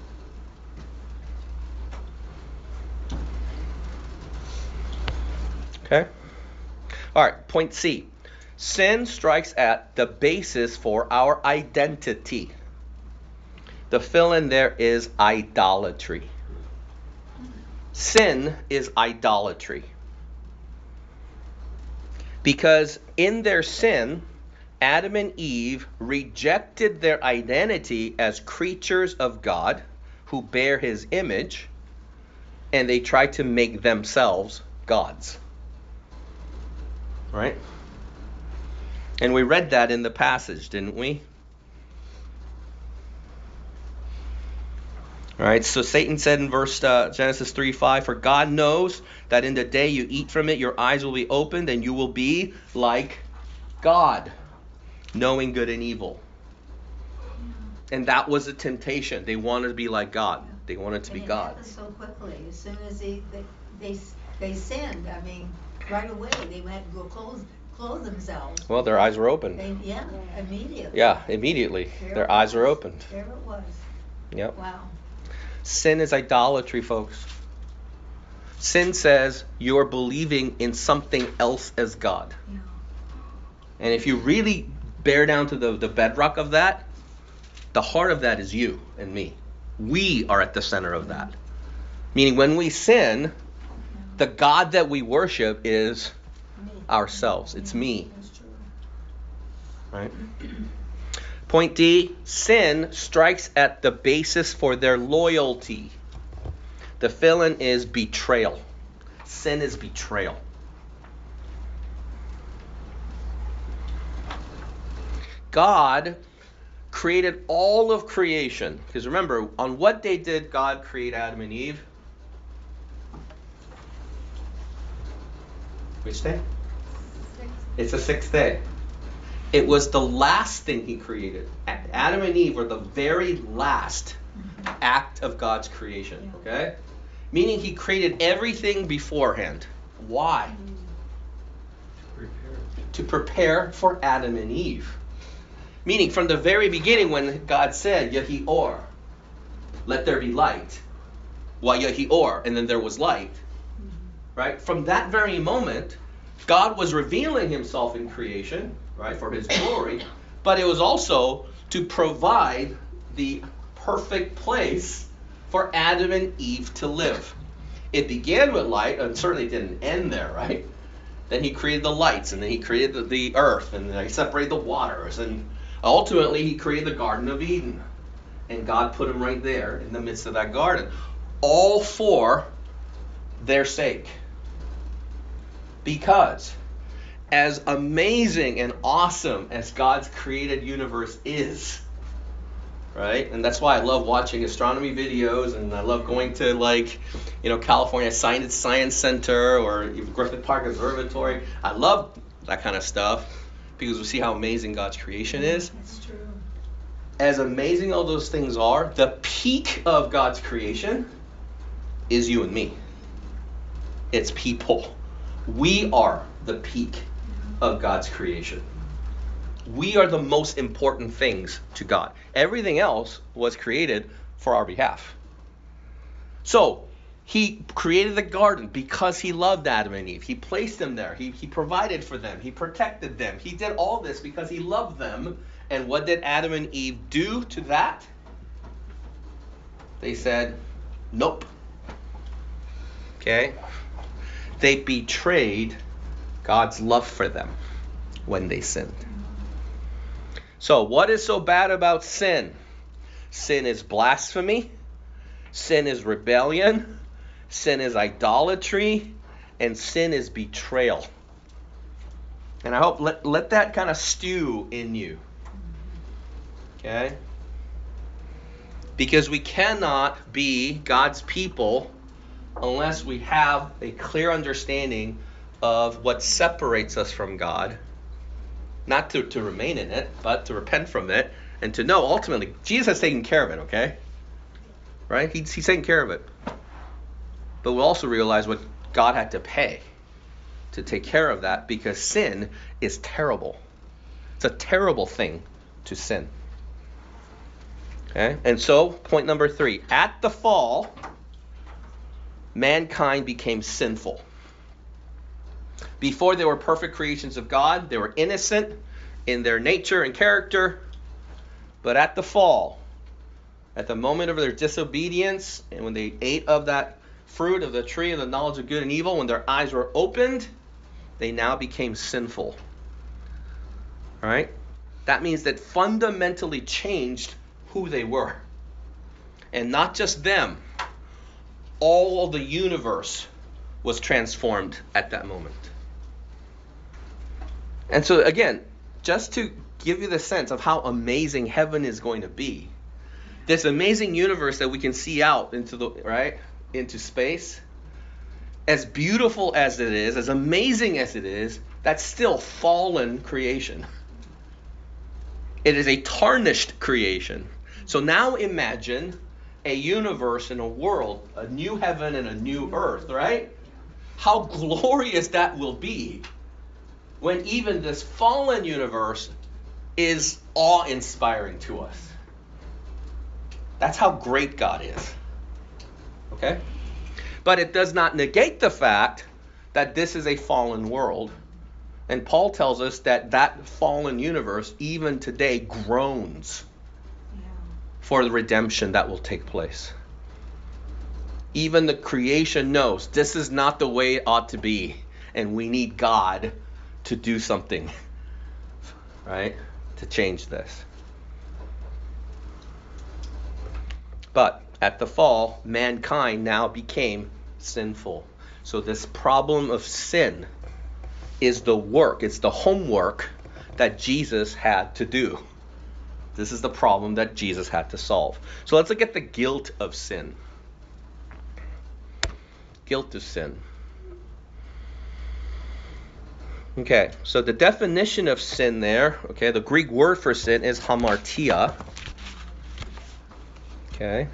Okay? All right, point C. Sin strikes at the basis for our identity. The fill-in there is idolatry. Sin is idolatry. Because in their sin, Adam and Eve rejected their identity as creatures of God who bear his image, and they tried to make themselves gods. Right? And we read that in the passage, didn't we? All right, so Satan said in verse uh, Genesis three five, for God knows that in the day you eat from it, your eyes will be opened and you will be like God, knowing good and evil. And that was a temptation. They wanted to be like God. They wanted to and be it God. happened so quickly. As soon as they they, they they sinned, I mean, right away they had to go clothe clothe themselves. Well, their eyes were opened. They, yeah, immediately. Yeah, immediately. There Their it eyes were was. opened. There it was. Yep. Wow. Sin is idolatry, folks. Sin says you're believing in something else as God. Yeah. And if you really bear down to the, the bedrock of that, the heart of that is you and me. We are at the center of that. Meaning when we sin, the God that we worship is ourselves. It's me. That's true. Right? Point D, sin strikes at the basis for their loyalty. The fill-in is betrayal. Sin is betrayal. God created all of creation. Because remember, on what day did God create Adam and Eve? Which day? It's the sixth day. It was the last thing he created. Adam and Eve were the very last act of God's creation. Okay? Meaning he created everything beforehand. Why? Prepare. To prepare for Adam and Eve. Meaning from the very beginning when God said, Yahi Or, let there be light. Wa Yahi Or, and then there was light. Right? From that very moment, God was revealing himself in creation, right, for his glory, but it was also to provide the perfect place for Adam and Eve to live. It began with light, and certainly didn't end there, right? Then he created the lights, and then he created the, the earth, and then he separated the waters, and ultimately he created the Garden of Eden. And God put him right there in the midst of that garden, all for their sake. Because as amazing and awesome as God's created universe is, right? And that's why I love watching astronomy videos, and I love going to, like, you know, California Science Science Center or Griffith Park Observatory. I love that kind of stuff because we see how amazing God's creation is. That's true. As amazing as all those things are, the peak of God's creation is you and me. It's people. We are the peak of God's creation. We are the most important things to God. Everything else was created for our behalf. So, he created the garden because he loved Adam and Eve. He placed them there. He, he provided for them. He protected them. He did all this because he loved them. And what did Adam and Eve do to that? They said, nope. Okay? They betrayed God's love for them when they sinned. So, what is so bad about sin? Sin is blasphemy. Sin is rebellion. Sin is idolatry. And sin is betrayal. And I hope let, let that kind of stew in you. Okay? Because we cannot be God's people unless we have a clear understanding of what separates us from God. Not to, to remain in it, but to repent from it and to know ultimately Jesus has taken care of it, okay? Right? He's, he's taking care of it. But we'll also realize what God had to pay to take care of that, because sin is terrible. It's a terrible thing to sin. Okay? And so, point number three. At the fall, mankind became sinful. Before they were perfect creations of God, they were innocent in their nature and character. But at the fall, at the moment of their disobedience, and when they ate of that fruit of the tree of the knowledge of good and evil, when their eyes were opened, they now became sinful. All right? That means that fundamentally changed who they were. And not just them. All of the universe was transformed at that moment. And so again, just to give you the sense of how amazing heaven is going to be, this amazing universe that we can see out into the right into space, as beautiful as it is, as amazing as it is, that's still fallen creation. It is a tarnished creation. So now imagine a universe and a world, a new heaven and a new earth, right? How glorious that will be when even this fallen universe is awe-inspiring to us. That's how great God is. Okay? But it does not negate the fact that this is a fallen world. And Paul tells us that that fallen universe, even today, groans for the redemption that will take place. Even the creation knows this is not the way it ought to be, and we need God to do something, right, to change this. But at the fall, mankind now became sinful. So this problem of sin is the work, it's the homework that Jesus had to do. This is the problem that Jesus had to solve. So let's look at the guilt of sin. Guilt of sin. Okay, so the definition of sin there, okay, the Greek word for sin is hamartia. Okay.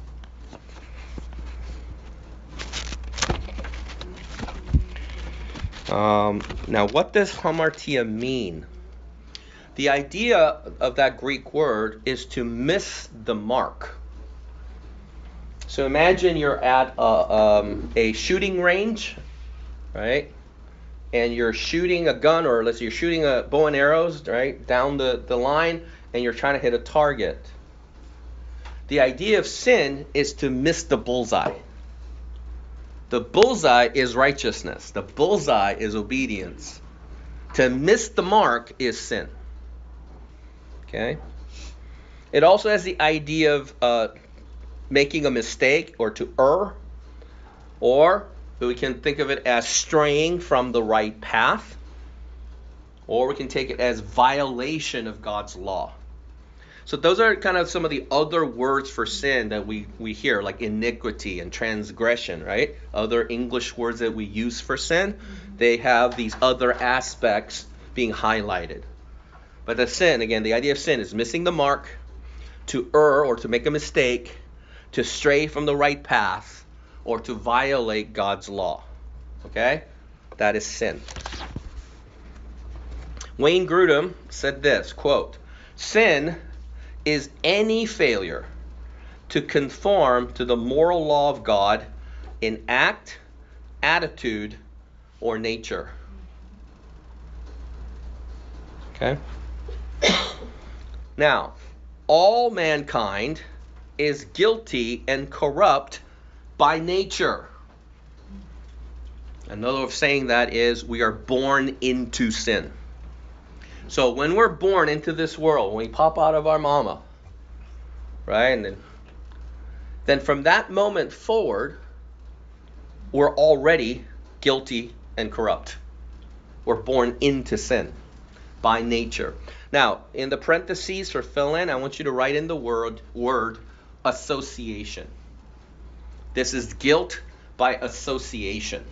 Um, now, what does hamartia mean? The idea of that Greek word is to miss the mark. So imagine you're at a, um, a shooting range, right? and you're shooting a gun, or let's say you're shooting a bow and arrows, right, down the, the line, and you're trying to hit a target. The idea of sin is to miss the bullseye. The bullseye is righteousness. The bullseye is obedience. To miss the mark is sin. Okay? It also has the idea of uh, making a mistake, or to err, or we can think of it as straying from the right path, or we can take it as violation of God's law. So those are kind of some of the other words for sin that we, we hear, like iniquity and transgression, right? Other English words that we use for sin, they have these other aspects being highlighted. But the sin, again, the idea of sin is missing the mark, to err or to make a mistake, to stray from the right path, or to violate God's law. Okay? That is sin. Wayne Grudem said this, quote, "Sin is any failure to conform to the moral law of God in act, attitude, or nature." Okay? Now, all mankind is guilty and corrupt by nature. Another way of saying that is we are born into sin. So when we're born into this world, when we pop out of our mama, right, and then, then from that moment forward, we're already guilty and corrupt. We're born into sin by nature. Now, in the parentheses for fill in, I want you to write in the word, word association. This is guilt by association.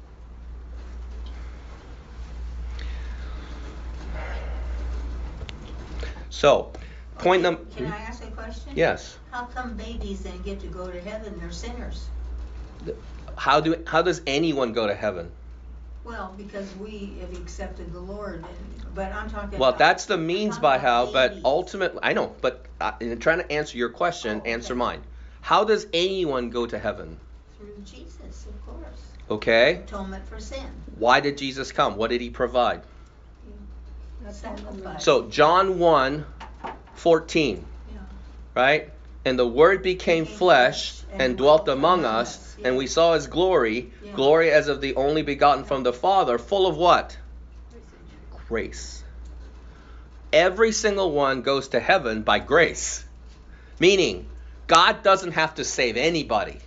So, point number... Can I ask a question? Yes. How come babies then get to go to heaven? They're sinners. How do how does anyone go to heaven? Well, because we have accepted the Lord, and, but I'm talking Well, about, that's the means I'm by talking how, about but babies. ultimately, I know, but uh, in trying to answer your question, Oh, okay. answer mine. How does anyone go to heaven? Through Jesus, of course. Okay. Atonement for sin. Why did Jesus come? What did he provide? Sacrifice. So, John one fourteen, Yeah. right? And the Word became Became flesh flesh and and dwelt dwelt among among us, us, and yeah. we saw his glory, Yeah. glory as of the only begotten from the Father, full of what? Grace. Every single one goes to heaven by grace. Meaning, God doesn't have to save anybody.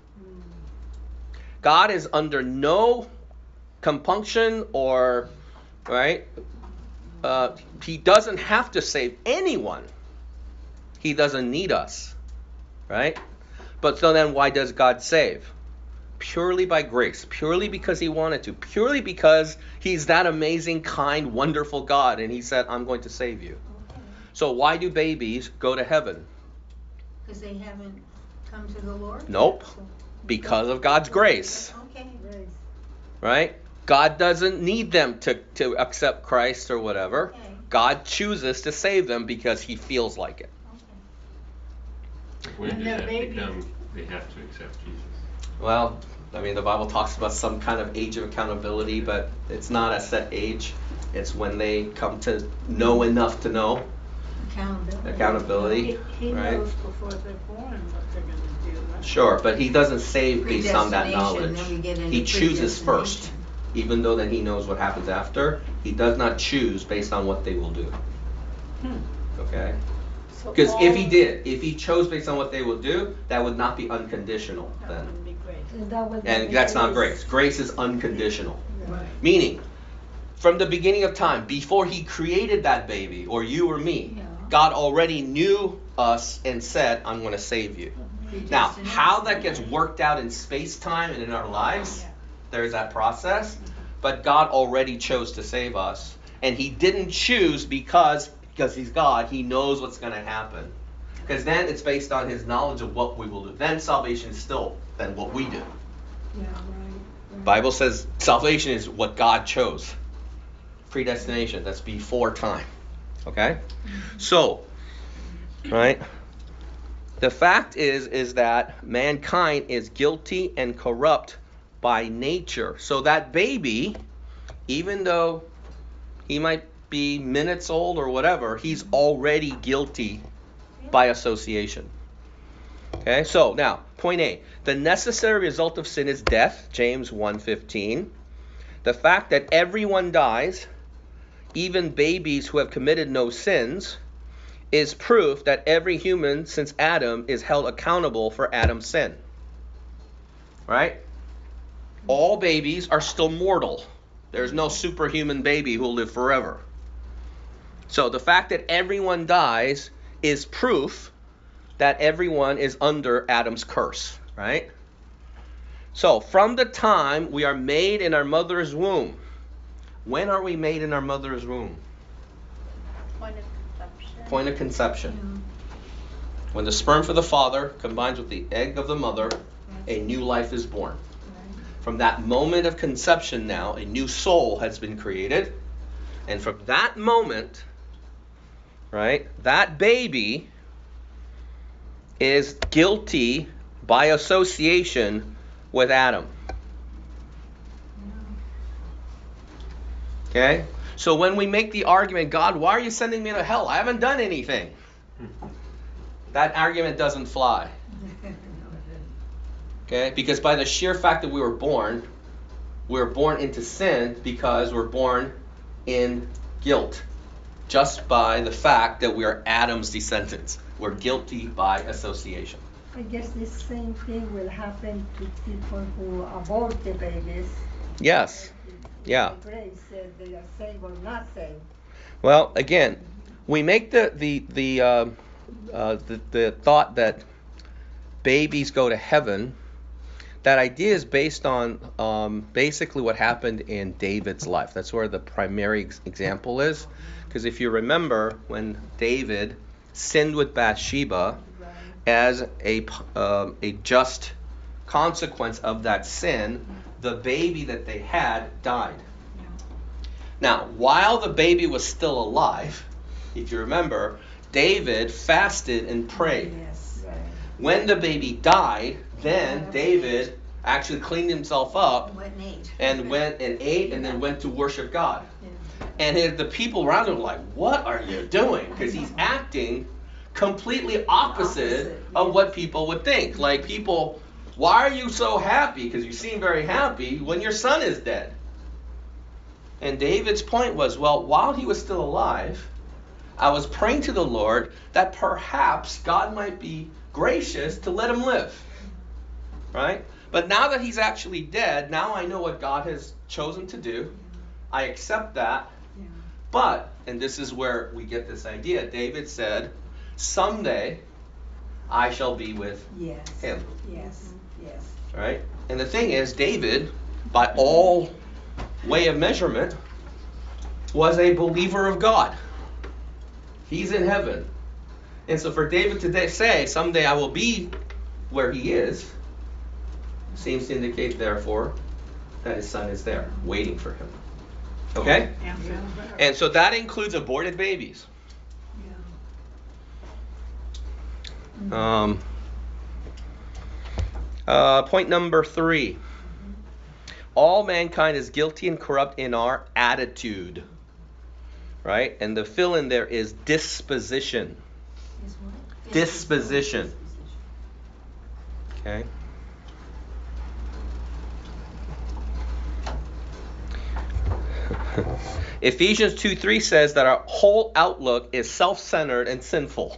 God is under no compunction or, right? Uh, he doesn't have to save anyone. He doesn't need us, right? But so then why does God save? Purely by grace, purely because he wanted to, purely because he's that amazing, kind, wonderful God, and he said, I'm going to save you. Okay. So why do babies go to heaven? Because they haven't come to the Lord? Nope. So- Because of God's grace, Okay. right? God doesn't need them to, to accept Christ or whatever. Okay. God chooses to save them because he feels like it. Okay. When And did that that baby- become, they have to accept Jesus? Well, I mean, the Bible talks about some kind of age of accountability, but it's not a set age. It's when they come to know enough to know. Accountability. Accountability, He, he right? knows before they're born what they're gonna do. right? Sure, but he doesn't save based on that Predestination, knowledge. then we get into He chooses first. predestination. Even though then he knows what happens after, he does not choose based on what they will do. Hmm. Okay? So Because if he all- did, if he chose based on what they will do, that would not be unconditional That then. wouldn't be great. Is that what And that that's not is? grace. Grace is unconditional. Right. Meaning, from the beginning of time, before he created that baby, or you or me, Yeah. God already knew us and said, I'm going to save you. Now, how that gets worked out in space-time and in our lives, there's that process. But God already chose to save us. And he didn't choose because, because he's God. He knows what's going to happen. Because then it's based on his knowledge of what we will do. Then salvation is still then what we do. Yeah, right, right. Bible says salvation is what God chose. Predestination, that's before time. Okay? So, right? The fact is is that mankind is guilty and corrupt by nature. So that baby even though he might be minutes old or whatever, he's already guilty by association. Okay, so now, point A. The necessary result of sin is death, James one fifteen. The fact that everyone dies, even babies who have committed no sins, is proof that every human since Adam is held accountable for Adam's sin. Right? All babies are still mortal. There's no superhuman baby who will live forever. So the fact that everyone dies is proof that everyone is under Adam's curse, right? So from the time we are made in our mother's womb, when are we made in our mother's womb? Point of conception. Point of conception. When the sperm for the father combines with the egg of the mother, a new life is born. From that moment of conception now, a new soul has been created. And from that moment, right, that baby is guilty by association with Adam. Okay? So when we make the argument, God, why are you sending me to hell? I haven't done anything. That argument doesn't fly. Okay? Because by the sheer fact that we were born, we were born into sin because we're born in guilt. Just by the fact that we are Adam's descendants. We're guilty by association. I guess the same thing will happen to people who abort the babies. Yes. Yeah. Grace said they are saved or not saved. Well, again, we make the the the uh, uh, the, the thought that babies go to heaven. That idea is based on um, basically what happened in David's life. That's where the primary ex- example is. Because if you remember, when David sinned with Bathsheba, as a uh, a just consequence of that sin, the baby that they had died. Now, while the baby was still alive, if you remember, David fasted and prayed. Yes. When the baby died, then David actually cleaned himself up Went and ate. and went and ate and then went to worship God. And his, the people around him were like, what are you doing? Because he's acting completely opposite, Opposite, of yes. what people would think. Like people, why are you so happy? Because you seem very happy when your son is dead. And David's point was, well, while he was still alive, I was praying to the Lord that perhaps God might be gracious to let him live. Right? But now that he's actually dead, now I know what God has chosen to do. I accept that. Yeah. But, and this is where we get this idea, David said, someday I shall be with Yes. him. Yes. Yes. Right? And the thing is, David, by all way of measurement, was a believer of God. He's in heaven. And so for David to say, someday I will be where he is, seems to indicate, therefore, that his son is there, waiting for him. Okay? Yeah. And so that includes aborted babies. Um, uh, point number three. All mankind is guilty and corrupt in our attitude. Right? And the fill in there is disposition. Is what? Disposition. Okay? Ephesians two three says that our whole outlook is self-centered and sinful.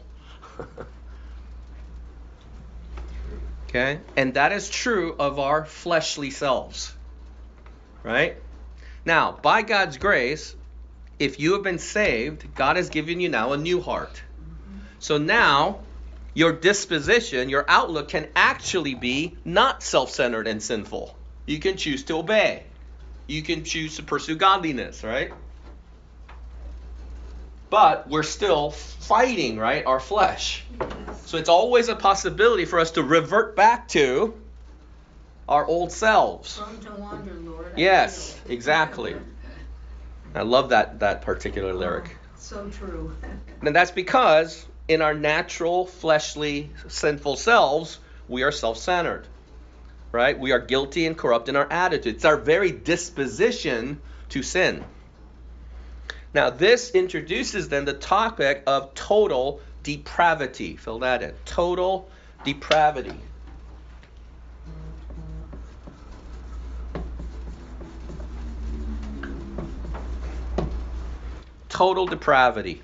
Okay? And that is true of our fleshly selves. Right? Now, by God's grace, if you have been saved, God has given you now a new heart. So now, your disposition, your outlook can actually be not self-centered and sinful. You can choose to obey. You can choose to pursue godliness, right? But we're still fighting, right, our flesh. So it's always a possibility for us to revert back to our old selves. Prone to wander, Lord. I Yes, feel. exactly. I love that, that particular lyric. So true. And that's because in our natural, fleshly, sinful selves, we are self-centered. Right? We are guilty and corrupt in our attitude. It's our very disposition to sin. Now, this introduces then the topic of total depravity. Fill that in. Total depravity. Total depravity.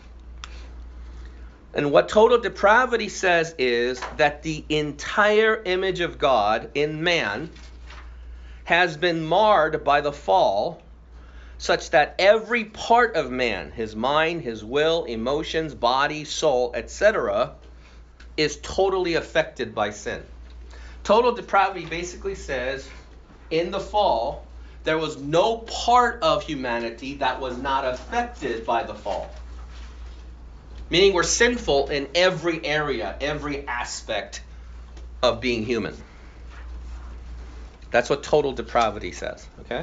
And what total depravity says is that the entire image of God in man has been marred by the fall, such that every part of man, his mind, his will, emotions, body, soul, et cetera, is totally affected by sin. Total depravity basically says, in the fall, there was no part of humanity that was not affected by the fall. Meaning we're sinful in every area, every aspect of being human. That's what total depravity says, okay?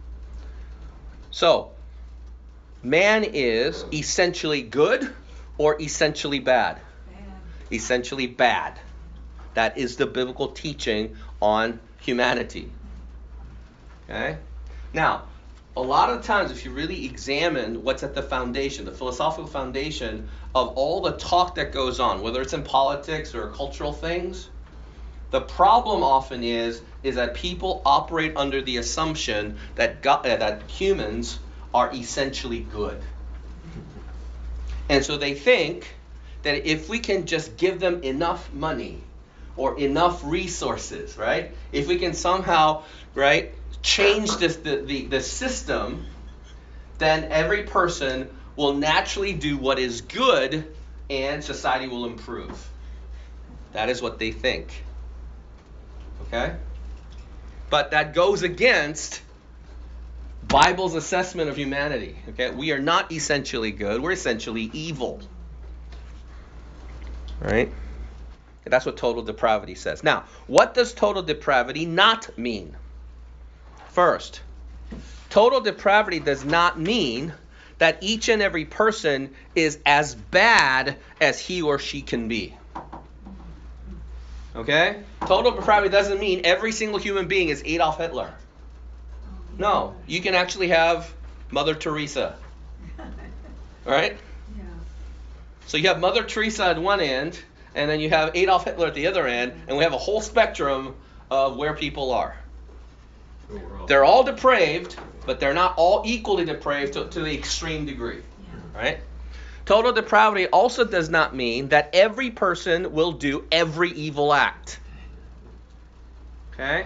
So, man is essentially good or essentially bad? Bad. Essentially bad. That is the biblical teaching on humanity. Okay? Now, a lot of times if you really examine what's at the foundation, the philosophical foundation of all the talk that goes on, whether it's in politics or cultural things, the problem often is is that people operate under the assumption that God, uh, that humans are essentially good. And so they think that if we can just give them enough money or enough resources, right? If we can somehow, right, change this the, the, the system, then every person will naturally do what is good and society will improve. That is what they think. Okay? But that goes against Bible's assessment of humanity. Okay? We are not essentially good, we're essentially evil. Right? That's what total depravity says. Now, what does total depravity not mean? First, total depravity does not mean that each and every person is as bad as he or she can be. Okay? Total depravity doesn't mean every single human being is Adolf Hitler. No, you can actually have Mother Teresa. Right? Yeah. So you have Mother Teresa at one end, and then you have Adolf Hitler at the other end, and we have a whole spectrum of where people are. They're all depraved, but they're not all equally depraved to, to the extreme degree. Right? Total depravity also does not mean that every person will do every evil act. Okay?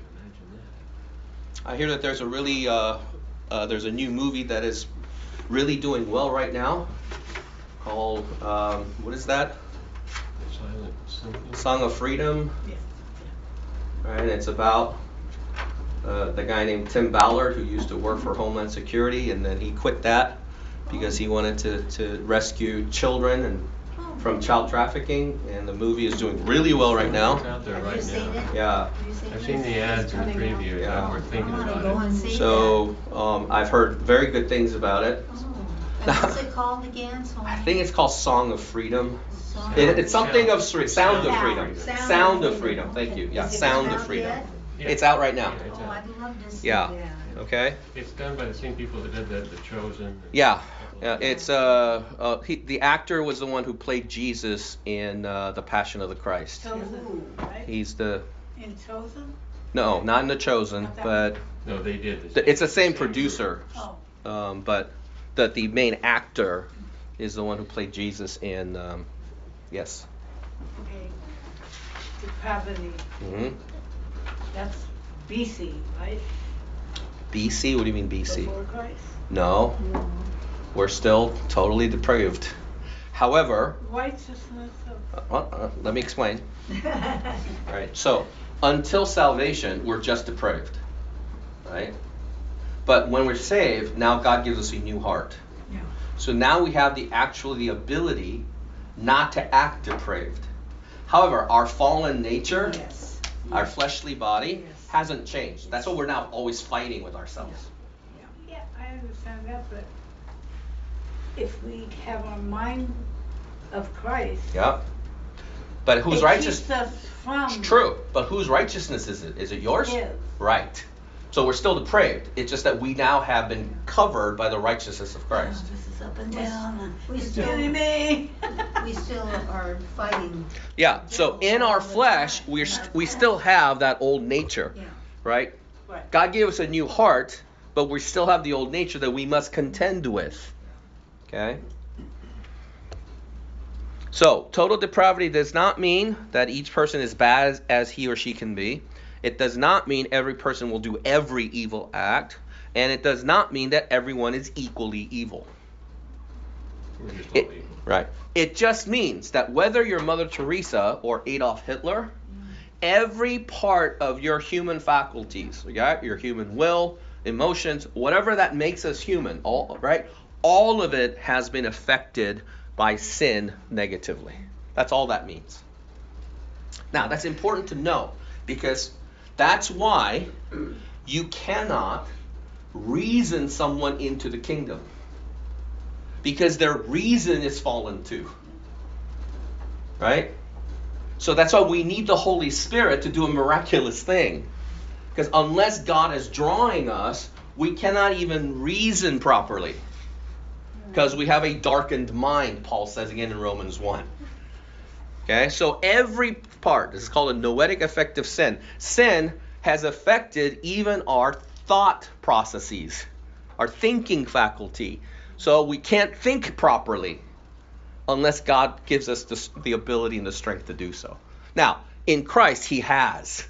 I hear that there's a really uh, uh, there's a new movie that is really doing well right now called um, what is that? Silent Symphony. Song of Freedom. Yeah. Right? It's about uh, the guy named Tim Ballard who used to work for Homeland Security, and then he quit that because he wanted to, to rescue children and from child trafficking, and the movie is doing really well right It's now. out there Have right you seen now. it? Yeah. Have you seen I've it? seen the ads and previews. Yeah. and We're thinking I wanna about go it. and see So um, I've heard very good things about it. that. Oh. And what's it called again? So I think it's called Song of Freedom. Song It, of it's something of Sound. Sre- Sound of Sound. Freedom. Sound of Sound of Freedom. Freedom. Thank you. Yeah, Is it Sound out of Freedom. yet? Yeah. It's out right now. Yeah, it's Oh, out. I'd love to see Yeah. that. Okay. It's done by the same people that did the, the Chosen. and Yeah. a couple Yeah, of it's uh, uh he, the actor was the one who played Jesus in uh, The Passion of the Christ. Chosen, right? He's the In Chosen? no, not in The Chosen, but No, they did. The the, it's the same group. producer. Oh, Um, but the the main actor is the one who played Jesus in um, yes. okay. Depravity, hmm that's B C, right? B C? What do you mean B C? Before Christ? No, we're still totally depraved. However, Righteousness of, uh, uh, let me explain. Right. So until salvation, we're just depraved. Right. But when we're saved, now God gives us a new heart. Yeah. So now we have the actually the ability not to act depraved. However, our fallen nature, Yes. our fleshly body, Yes. hasn't changed. That's what we're now always fighting with ourselves. yeah, I understand that, but if we have our mind of Christ, Yep. But whose it righteous keeps us from. True. But whose righteousness is it? Is it yours? His. Right. So we're still depraved. It's just that we now have been covered by the righteousness of Christ. This is up and down. We We still, still, me. we still are fighting. Yeah, so in our flesh, we're st- we still have that old nature, Yeah. right? Right. God gave us a new heart, but we still have the old nature that we must contend with. Okay? So, total depravity does not mean that each person is bad as, as he or she can be. It does not mean every person will do every evil act. And it does not mean that everyone is equally evil. We're just all It, evil. right. It just means that whether you're Mother Teresa or Adolf Hitler, every part of your human faculties, yeah, your human will, emotions, whatever that makes us human, all right, all of it has been affected by sin negatively. That's all that means. Now, that's important to know because that's why you cannot reason someone into the kingdom. Because their reason is fallen too. Right? So that's why we need the Holy Spirit to do a miraculous thing. Because unless God is drawing us, we cannot even reason properly. Because we have a darkened mind, Paul says again in Romans one. Okay, so every part, this is called a noetic effect of sin. Sin has affected even our thought processes, our thinking faculty. So we can't think properly unless God gives us the, the ability and the strength to do so. Now, in Christ, he has.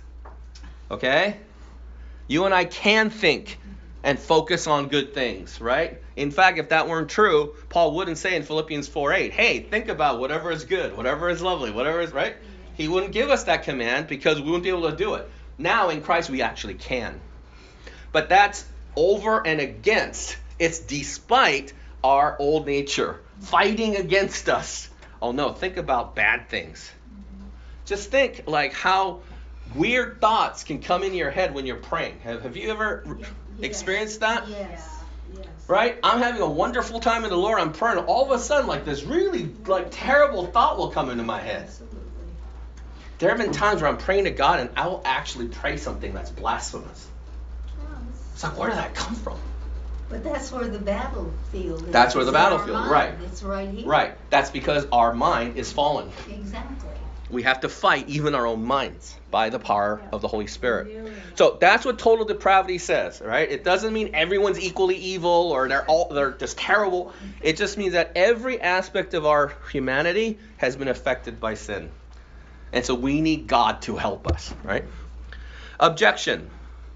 Okay? You and I can think and focus on good things, right? In fact, if that weren't true, Paul wouldn't say in Philippians four eight, hey, think about whatever is good, whatever is lovely, whatever is right. He wouldn't give us that command because we wouldn't be able to do it. Now in Christ we actually can. But that's over and against. It's despite our old nature fighting against us. Oh no, think about bad things. Just think like how weird thoughts can come into your head when you're praying. Have, have you ever Yes. experienced that? Yes. Yes. Right? I'm having a wonderful time in the Lord. I'm praying. All of a sudden, like this really like terrible thought will come into my head. Absolutely. There have been times where I'm praying to God and I will actually pray something that's blasphemous. It's like, where did that come from? But that's where the battlefield is. That's where the It's in our battlefield, mind. right. It's right here. Right. That's because our mind is fallen. Exactly. We have to fight even our own minds by the power of the Holy Spirit. So that's what total depravity says, right? It doesn't mean everyone's equally evil or they're all they're just terrible. It just means that every aspect of our humanity has been affected by sin. And so we need God to help us, right? Objection.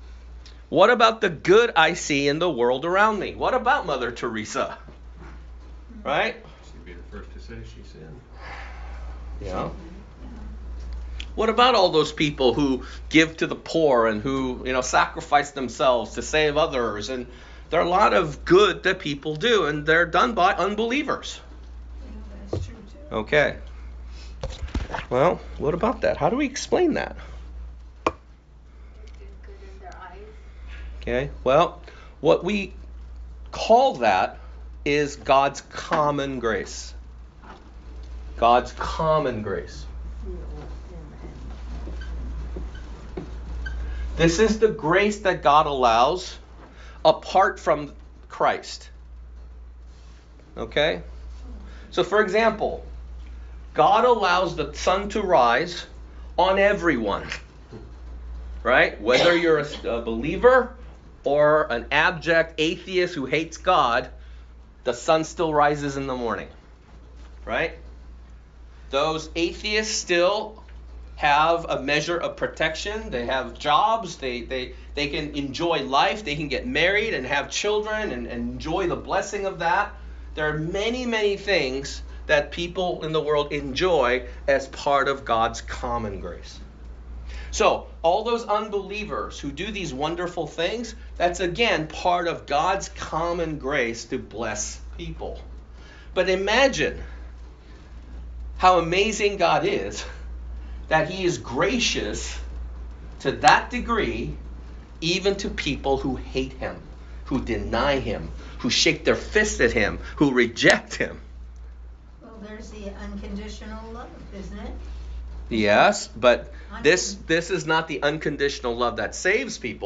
What about the good I see in the world around me? What about Mother Teresa? Right? She'd be the first to say she sinned. Yeah. What about all those people who give to the poor and who, you know, sacrifice themselves to save others? And there are a lot of good that people do, and they're done by unbelievers. Yeah, that's true too. Okay. Well, what about that? How do we explain that? Okay. Well, what we call that is God's common grace. God's common grace. This is the grace that God allows apart from Christ. Okay? So for example, God allows the sun to rise on everyone. Right? Whether you're a, a believer or an abject atheist who hates God, the sun still rises in the morning. Right? Those atheists still have a measure of protection. They have jobs. They they they can enjoy life. They can get married and have children and, and enjoy the blessing of that. There are many, many things that people in the world enjoy as part of God's common grace. So, all those unbelievers who do these wonderful things, that's again part of God's common grace to bless people. But imagine how amazing God is that he is gracious to that degree even to people who hate him, who deny him, who shake their fists at him, who reject him. Well, there's the unconditional love, isn't it? Yes, but this this is not the unconditional love that saves people.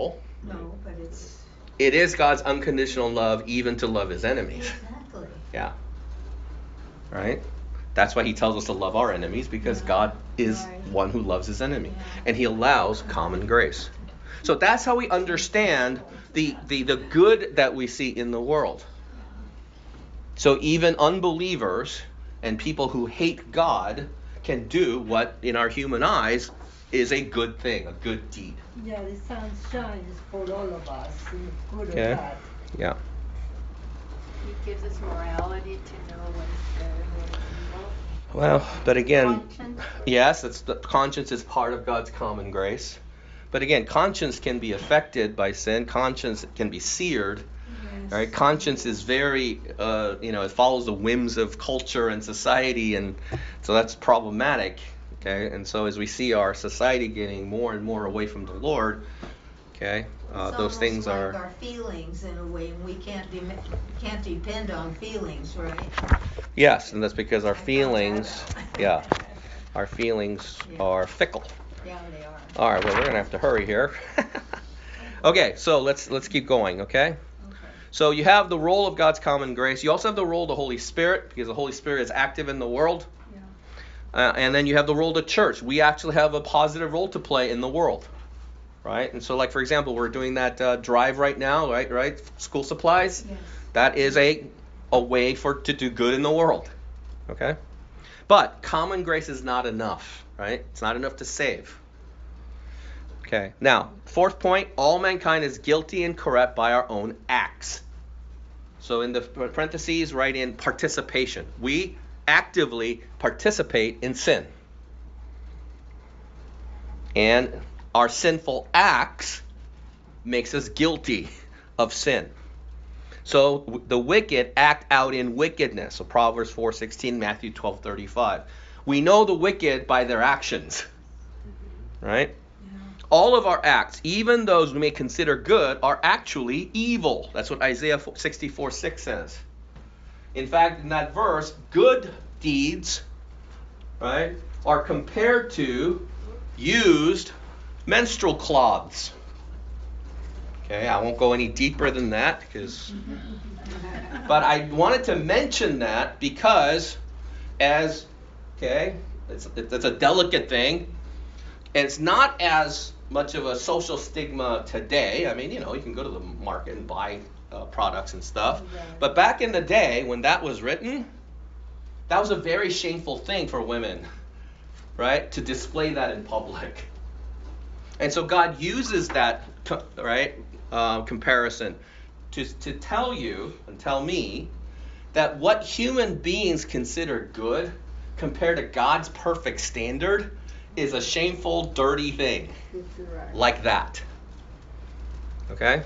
No, but it's, It is God's unconditional love even to love his enemies. exactly. Yeah. Right? That's why he tells us to love our enemies, because Yeah. God is Right. one who loves his enemy. Yeah. And he allows common grace. So that's how we understand the, the, the good that we see in the world. So even unbelievers and people who hate God can do what, in our human eyes, is a good thing, a good deed. Yeah, the sun shines for all of us, good Okay. or bad. Yeah. He gives us morality to know what is good and what is evil. Well, but again, Conscience. yes, it's the conscience is part of God's common grace. But again, conscience can be affected by sin. Conscience can be seared. Right? Conscience is very, uh, you know, it follows the whims of culture and society, and so that's problematic. Okay, and so as we see our society getting more and more away from the Lord, okay, uh, It's those things almost are. like our feelings in a way, and we can't de- can't depend on feelings, right? Yes, and that's because our I found that feelings, out. yeah, our feelings Yeah. are fickle. Yeah, they are. All right, well, we're gonna have to hurry here. Okay, so let's let's keep going. Okay. Okay. So you have the role of God's common grace. You also have the role of the Holy Spirit, because the Holy Spirit is active in the world. Uh, and then you have the role of the church. We actually have a positive role to play in the world, right? And so, like for example, we're doing that uh, drive right now, right? Right? School supplies. Yes. That is a a way for to do good in the world, okay? But common grace is not enough, right? It's not enough to save. Okay. Now, fourth point: all mankind is guilty and corrupt by our own acts. So in the parentheses, write in participation. We actively participate in sin. And our sinful acts makes us guilty of sin. So w- the wicked act out in wickedness. So Proverbs four sixteen, Matthew twelve thirty-five. We know the wicked by their actions. Right? All of our acts, even those we may consider good, are actually evil. That's what Isaiah sixty-four six says. In fact, in that verse, good deeds, right, are compared to used menstrual cloths. Okay, I won't go any deeper than that, because, but I wanted to mention that because, as, okay, it's it's a delicate thing, and it's not as much of a social stigma today. I mean, you know, you can go to the market and buy uh, products and stuff. But back in the day when that was written, that was a very shameful thing for women, right? To display that in public. And so God uses that, right, uh, comparison to, to tell you and tell me that what human beings consider good compared to God's perfect standard is a shameful, dirty thing. Like that. Okay?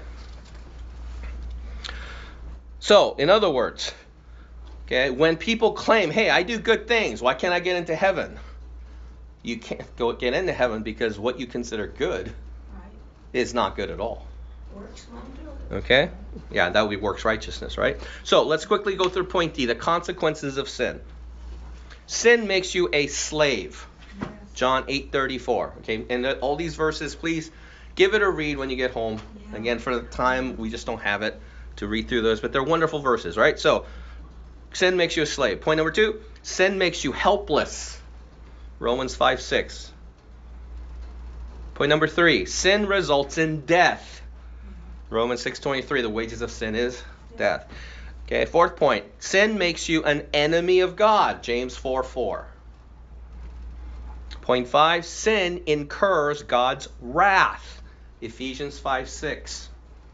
So, in other words, okay, when people claim, hey, I do good things, why can't I get into heaven? You can't go get into heaven because what you consider good Right. is not good at all. Works won't do it. Okay? Yeah, that would be works righteousness, right? So, let's quickly go through point D, the consequences of sin. Sin makes you a slave. John eight thirty-four. Okay, and the, all these verses, please give it a read when you get home. Yeah. Again, for the time, we just don't have it to read through those, but they're wonderful verses, right? So, sin makes you a slave. Point number two, sin makes you helpless. Romans five six. Point number three, sin results in death. Romans six twenty-three, the wages of sin is death. Okay, fourth point, sin makes you an enemy of God. James four four. Point five, sin incurs God's wrath. Ephesians five six.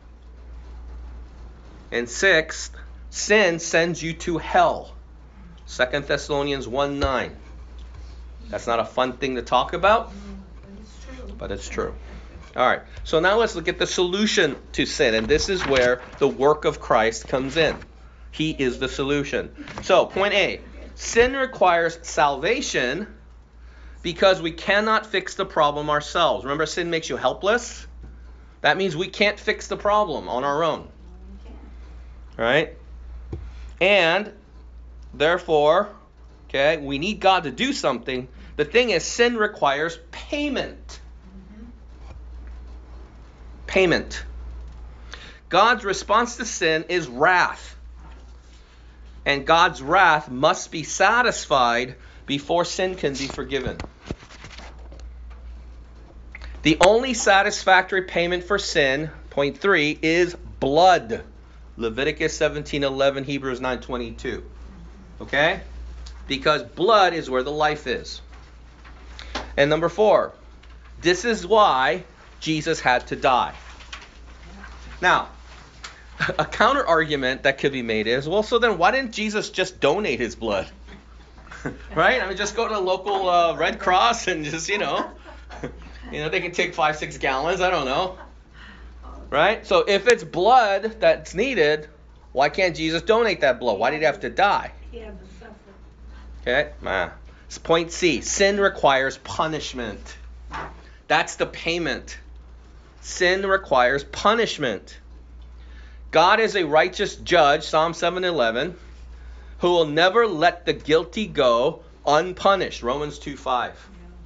And sixth, sin sends you to hell. Second Thessalonians one nine. That's not a fun thing to talk about, But it's true. but it's true. All right, so now let's look at the solution to sin, and this is where the work of Christ comes in. He is the solution. So, point A, sin requires salvation because we cannot fix the problem ourselves. Remember, sin makes you helpless? That means we can't fix the problem on our own. Right? And, therefore, okay, we need God to do something. The thing is, sin requires payment. Payment. God's response to sin is wrath. And God's wrath must be satisfied before sin can be forgiven. The only satisfactory payment for sin, point three, is blood. Leviticus seventeen eleven, Hebrews nine twenty-two. Okay? Because blood is where the life is. And number four, this is why Jesus had to die. Now, a counter argument that could be made is, well, so then why didn't Jesus just donate his blood? Right? I mean, just go to a local uh, Red Cross and just, you know, you know, they can take five, six gallons. I don't know. Right? So if it's blood that's needed, why can't Jesus donate that blood? Why did he have to die? He had to suffer. Okay? Ah. Point C. Sin requires punishment. That's the payment. Sin requires punishment. God is a righteous judge, Psalm seven eleven, who will never let the guilty go unpunished, Romans two five.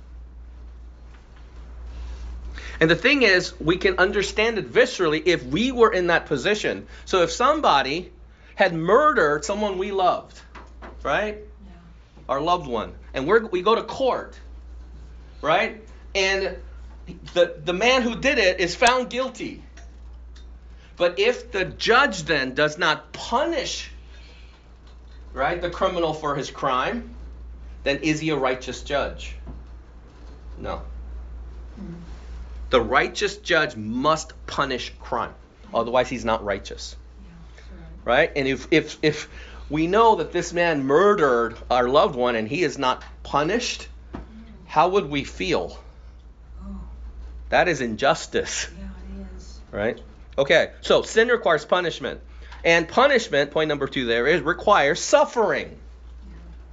And the thing is, we can understand it viscerally if we were in that position. So if somebody had murdered someone we loved, right? Yeah. Our loved one, and we're, we go to court, right? And the, the man who did it is found guilty. But if the judge then does not punish, right, the criminal for his crime, then is he a righteous judge? No. Mm-hmm. The righteous judge must punish crime. Otherwise, he's not righteous. Yeah, right? And if, if, if we know that this man murdered our loved one and he is not punished, how would we feel? Oh. That is injustice. Yeah, it is. Right? Okay, so sin requires punishment. And punishment, point number two there, is requires suffering. Yeah.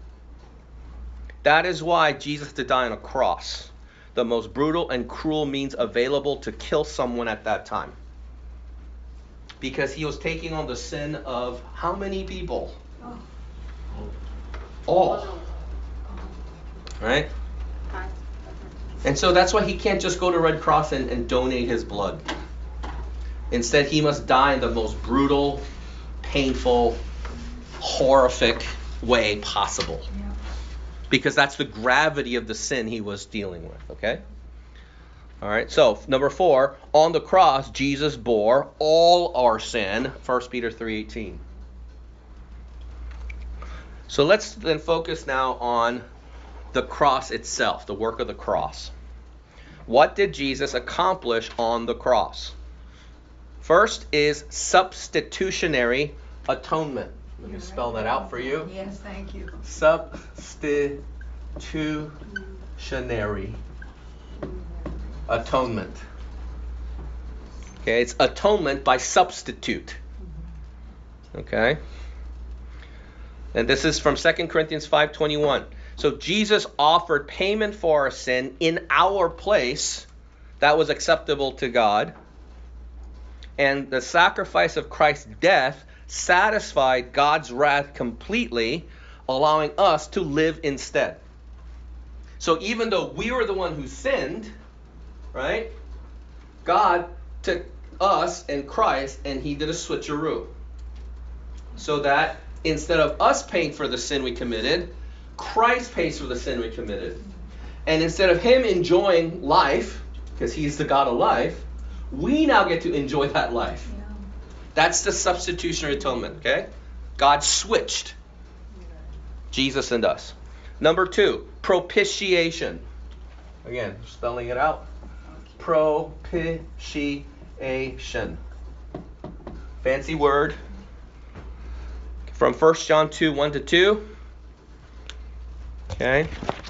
That is why Jesus had to die on a cross. The most brutal and cruel means available to kill someone at that time. Because he was taking on the sin of how many people? Oh. All. Right? And so that's why he can't just go to Red Cross and, and donate his blood. Instead, he must die in the most brutal, painful, horrific way possible. Yeah. Because that's the gravity of the sin he was dealing with, okay? All right, so number four, on the cross, Jesus bore all our sin, First Peter three eighteen. So let's then focus now on the cross itself, the work of the cross. What did Jesus accomplish on the cross? First is substitutionary atonement. Let me spell that out for you. Yes, thank you. Substitutionary atonement. Okay, it's atonement by substitute. Okay? And this is from Second Corinthians five twenty-one. So Jesus offered payment for our sin in our place that was acceptable to God. And the sacrifice of Christ's death satisfied God's wrath completely, allowing us to live instead. So even though we were the one who sinned, right? God took us and Christ and he did a switcheroo. So that instead of us paying for the sin we committed, Christ pays for the sin we committed. And instead of him enjoying life, because he's the God of life, we now get to enjoy that life. Yeah. That's the substitutionary atonement, okay? God switched Jesus and us. Number two, propitiation. Again, spelling it out. Propitiation. Fancy word. From First John two, one to two. Okay.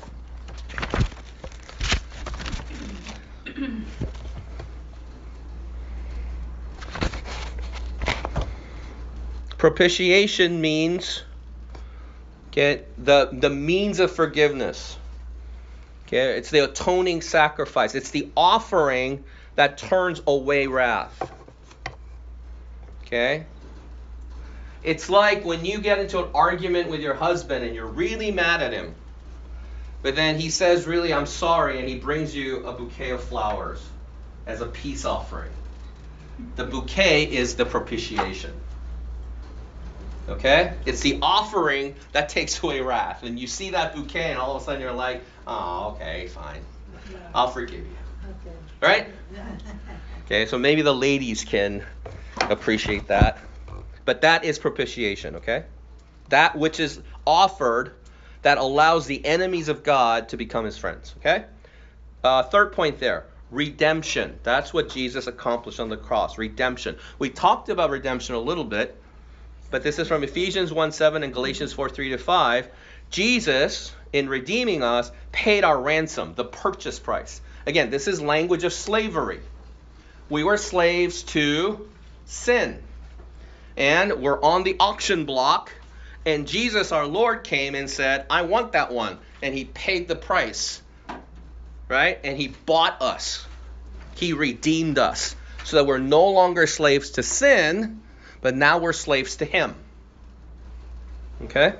Propitiation means, okay, the, the means of forgiveness. Okay, it's the atoning sacrifice. It's the offering that turns away wrath. Okay? It's like when you get into an argument with your husband and you're really mad at him, but then he says, really, I'm sorry, and he brings you a bouquet of flowers as a peace offering. The bouquet is the propitiation. Okay? It's the offering that takes away wrath. And you see that bouquet and all of a sudden you're like, oh, okay, fine. I'll forgive you. Okay. Right? Okay, so maybe the ladies can appreciate that. But that is propitiation, okay? That which is offered that allows the enemies of God to become his friends, okay? Uh, third point there, redemption. That's what Jesus accomplished on the cross, redemption. We talked about redemption a little bit, but this is from Ephesians one seven and Galatians four three to five. Jesus, in redeeming us, paid our ransom, the purchase price. Again, this is language of slavery. We were slaves to sin. And we're on the auction block. And Jesus, our Lord, came and said, I want that one. And he paid the price. Right? And he bought us. He redeemed us. So that we're no longer slaves to sin, but now we're slaves to him. Okay?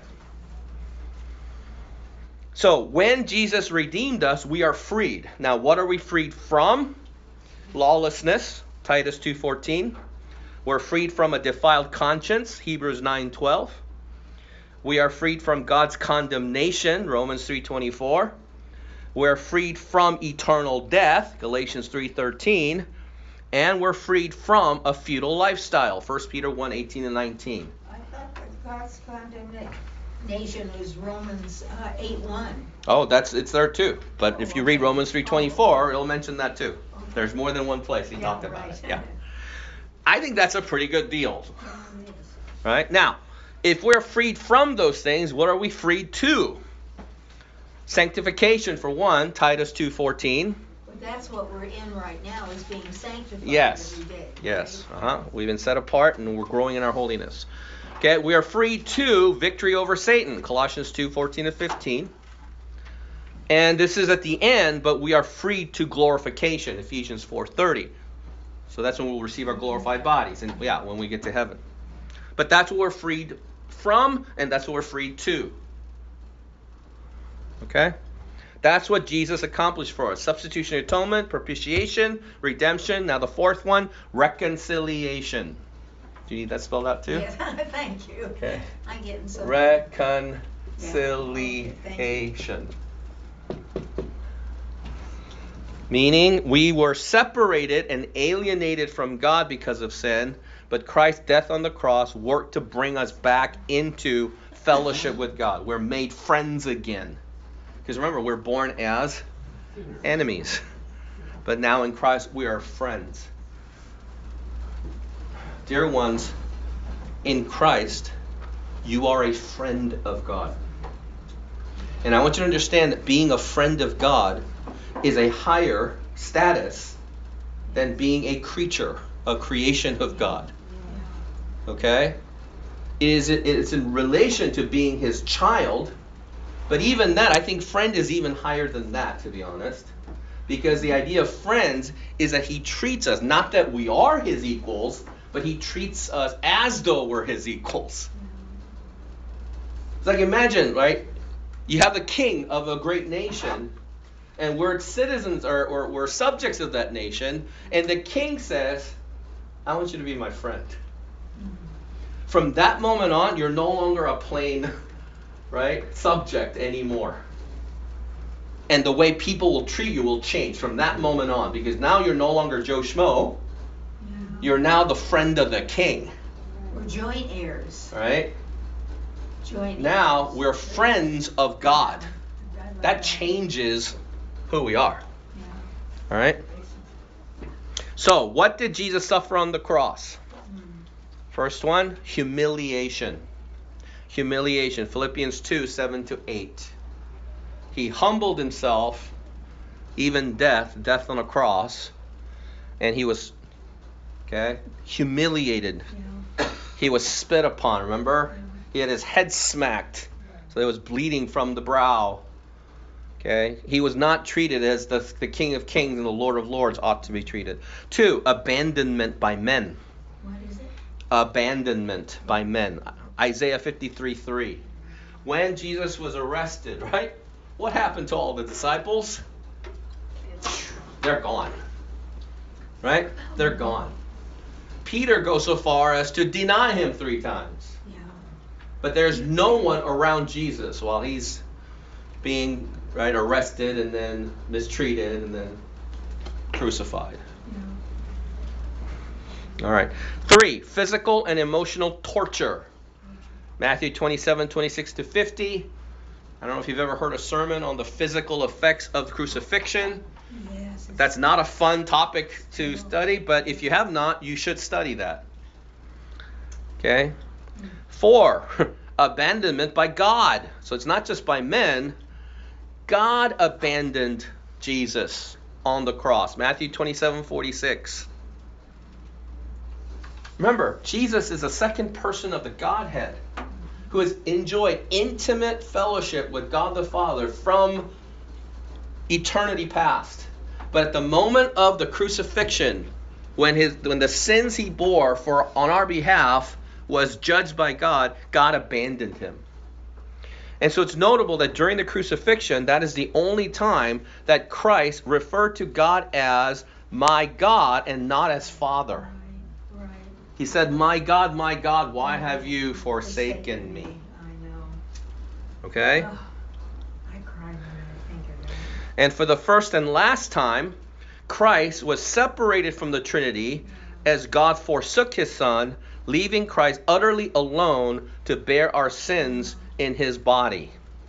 So when Jesus redeemed us, we are freed. Now, what are we freed from? Lawlessness, Titus two fourteen. We're freed from a defiled conscience, Hebrews nine twelve. We are freed from God's condemnation, Romans three twenty-four. We're freed from eternal death, Galatians three thirteen. And we're freed from a futile lifestyle, First Peter one eighteen and nineteen. I thought that God's condemnation was Romans uh, eight one. Oh, that's it's there too. But if you read Romans three twenty-four, it'll mention that too. There's more than one place he Yeah, talked about right. it. Yeah. I think that's a pretty good deal. Right? Now, if we're freed from those things, what are we freed to? Sanctification, for one, Titus two fourteen. But that's what we're in right now, is being sanctified Yes. every day. Yes. Uh-huh. We've been set apart and we're growing in our holiness. Okay, we are freed to victory over Satan, Colossians two fourteen and fifteen. And this is at the end, but we are freed to glorification, Ephesians four thirty. So that's when we'll receive our glorified bodies, and yeah, when we get to heaven. But that's what we're freed from, and that's what we're freed to. Okay? That's what Jesus accomplished for us. Substitution, atonement, propitiation, redemption. Now the fourth one, reconciliation. Do you need that spelled out too? Yes, thank you. Okay. I'm getting so... Reconciliation. Meaning we were separated and alienated from God because of sin, but Christ's death on the cross worked to bring us back into fellowship with God. We're made friends again. Because remember, we're born as enemies. But now in Christ, we are friends. Dear ones, in Christ, you are a friend of God. And I want you to understand that being a friend of God is a higher status than being a creature, a creation of God. Okay? It is, it's in relation to being his child, but even that, I think friend is even higher than that, to be honest. Because the idea of friends is that he treats us, not that we are his equals, but he treats us as though we're his equals. It's like, imagine, right? You have the king of a great nation, and we're citizens or, or we're subjects of that nation, and the king says, I want you to be my friend. From that moment on, you're no longer a plain, right, subject anymore. And the way people will treat you will change from that moment on, because now you're no longer Joe Schmo. You're now the friend of the king. We're joint heirs. Right? Joint Now heirs. we're friends of God. That changes who we are. All right? So, what did Jesus suffer on the cross? First one, humiliation. Humiliation. Philippians two, seven to eight. He humbled himself, even death, death on a cross, and he was, okay, humiliated. Yeah. He was spit upon, remember? Yeah. He had his head smacked, so there was bleeding from the brow. Okay, he was not treated as the, the King of Kings and the Lord of Lords ought to be treated. Two, abandonment by men. What is it? Abandonment by men. Isaiah fifty-three three. When Jesus was arrested, right? What happened to all the disciples? They're gone. Right? They're gone. Peter goes so far as to deny him three times. Yeah. But there's no one around Jesus while he's being right arrested and then mistreated and then crucified. All right. Three, physical and emotional torture. Matthew twenty-seven, twenty-six to fifty. I don't know if you've ever heard a sermon on the physical effects of crucifixion. Yes. That's not a fun topic to study, but if you have not, you should study that. Okay? Four, abandonment by God. So it's not just by men. God abandoned Jesus on the cross. Matthew twenty-seven, forty-six. Remember, Jesus is the second person of the Godhead who has enjoyed intimate fellowship with God the Father from eternity past. But at the moment of the crucifixion, when his when the sins he bore for on our behalf was judged by God, God abandoned him. And so it's notable that during the crucifixion, that is the only time that Christ referred to God as my God and not as Father. Right. He said, my God, my God, why have you forsaken me? I know. Okay? Oh, I cry when I think of that. And for the first and last time, Christ was separated from the Trinity as God forsook his Son, leaving Christ utterly alone to bear our sins in his body.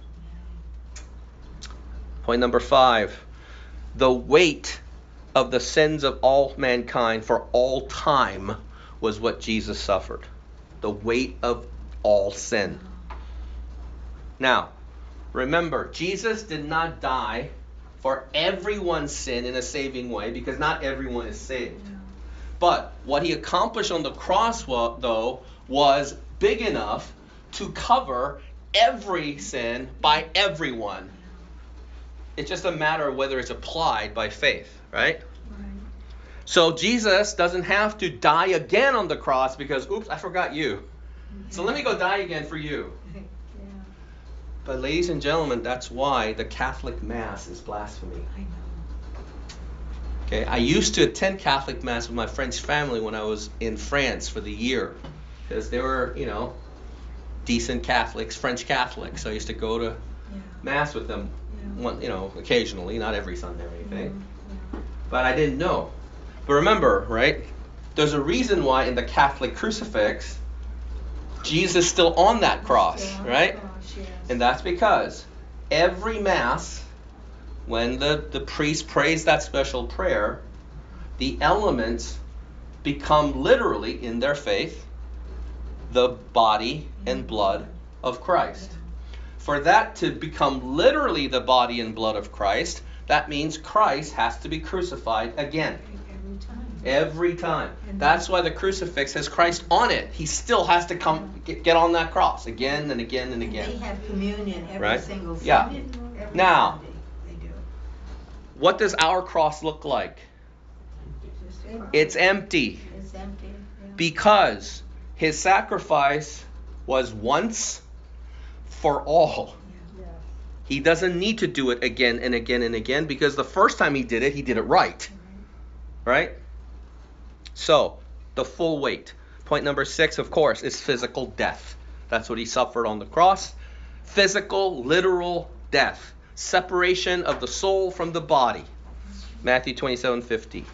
Point number five. The weight of the sins of all mankind for all time was what Jesus suffered. The weight of all sin. Now, remember, Jesus did not die for everyone's sin in a saving way because not everyone is saved. But what he accomplished on the cross, though, was big enough to cover every sin by everyone. It's just a matter of whether it's applied by faith, right? Right. So Jesus doesn't have to die again on the cross because, oops, I forgot you. So let me go die again for you. Yeah. But ladies and gentlemen, that's why the Catholic Mass is blasphemy. I know. Okay, I used to attend Catholic Mass with my French family when I was in France for the year. Because they were, you know, decent Catholics, French Catholics. So I used to go to Yeah. Mass with them, Yeah. one, you know, occasionally, not every Sunday or anything. Yeah. But I didn't know. But remember, right, there's a reason why in the Catholic crucifix, Jesus is still on that cross, Still on the right? cross, yes. And that's because every Mass, when the, the priest prays that special prayer, the elements become literally, in their faith, the body and blood of Christ. For that to become literally the body and blood of Christ, that means Christ has to be crucified again. Every time. Every time. That's why the crucifix has Christ on it. He still has to come get, get on that cross again and again and again. They have communion every Right? single Sunday. Yeah. Every Now- Sunday they do. What does our cross look like? It's empty. It's empty. Yeah. Because his sacrifice was once for all. Yes. He doesn't need to do it again and again and again because the first time he did it, he did it right. Right? So, the full weight. Point number six, of course, is physical death. That's what he suffered on the cross. Physical, literal death. Separation of the soul from the body. Matthew twenty-seven fifty.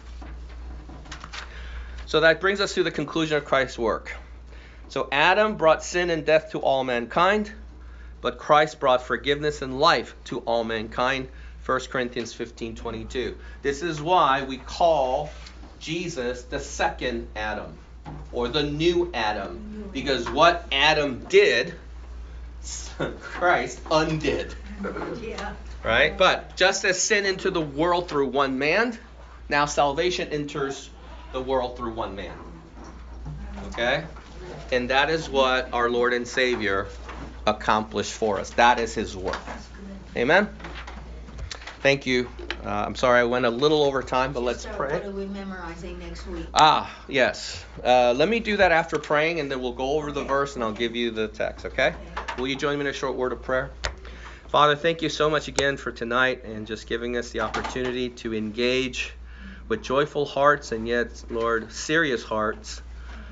So that brings us to the conclusion of Christ's work. So Adam brought sin and death to all mankind, but Christ brought forgiveness and life to all mankind. First Corinthians fifteen twenty-two. This is why we call Jesus the second Adam, or the new Adam, because what Adam did, Christ undid. Yeah. Right? But just as sin entered the world through one man, now salvation enters the world through one man. Okay? And that is what our Lord and Savior accomplished for us. That is his work. Amen? Thank you. Uh, I'm sorry I went a little over time, but let's So pray. what are we memorizing next week? Ah, yes. Uh, let me do that after praying, and then we'll go over the Okay. verse, and I'll give you the text, okay? Okay. Will you join me in a short word of prayer? Father, thank you so much again for tonight and just giving us the opportunity to engage with joyful hearts and yet, Lord, serious hearts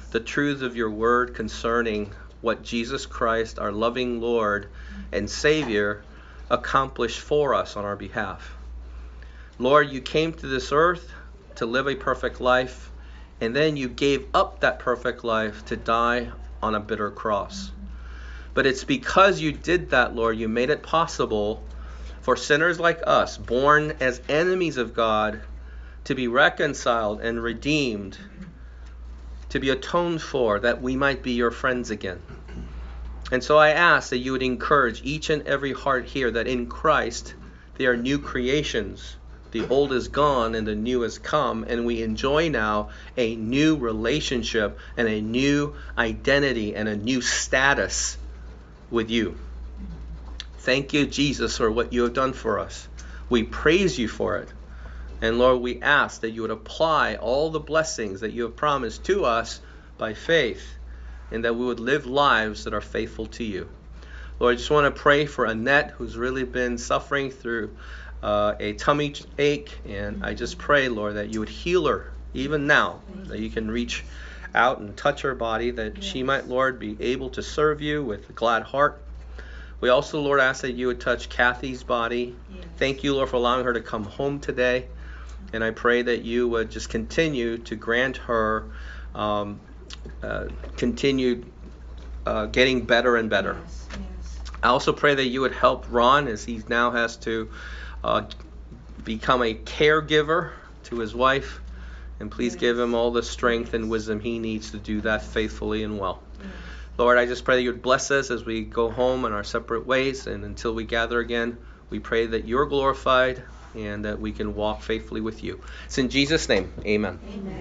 the truths of your word concerning what Jesus Christ, our loving Lord and Savior, accomplished for us on our behalf. Lord, you came to this earth to live a perfect life, and then you gave up that perfect life to die on a bitter cross. But it's because you did that, Lord, you made it possible for sinners like us, born as enemies of God, to be reconciled and redeemed, to be atoned for, that we might be your friends again. And so I ask that you would encourage each and every heart here that in Christ they are new creations. The old is gone and the new has come, and we enjoy now a new relationship and a new identity and a new status with you. Thank you, Jesus, for what you have done for us. We praise you for it. And Lord, we ask that you would apply all the blessings that you have promised to us by faith, and that we would live lives that are faithful to you. Lord, I just want to pray for Annette, who's really been suffering through uh, a tummy ache, and I just pray, Lord, that you would heal her even now, that you can reach out and touch her body, that yes. she might, Lord, be able to serve you with a glad heart. We also, Lord, ask that you would touch Kathy's body. Yes. Thank you, Lord, for allowing her to come home today. And I pray that you would just continue to grant her um, uh, continued uh, getting better and better. Yes, yes. I also pray that you would help Ron as he now has to uh, become a caregiver to his wife. And please Yes. give him all the strength and wisdom he needs to do that faithfully and well. Yes. Lord, I just pray that you would bless us as we go home in our separate ways. And until we gather again, we pray that you're glorified and that we can walk faithfully with you. It's in Jesus' name. Amen. Amen.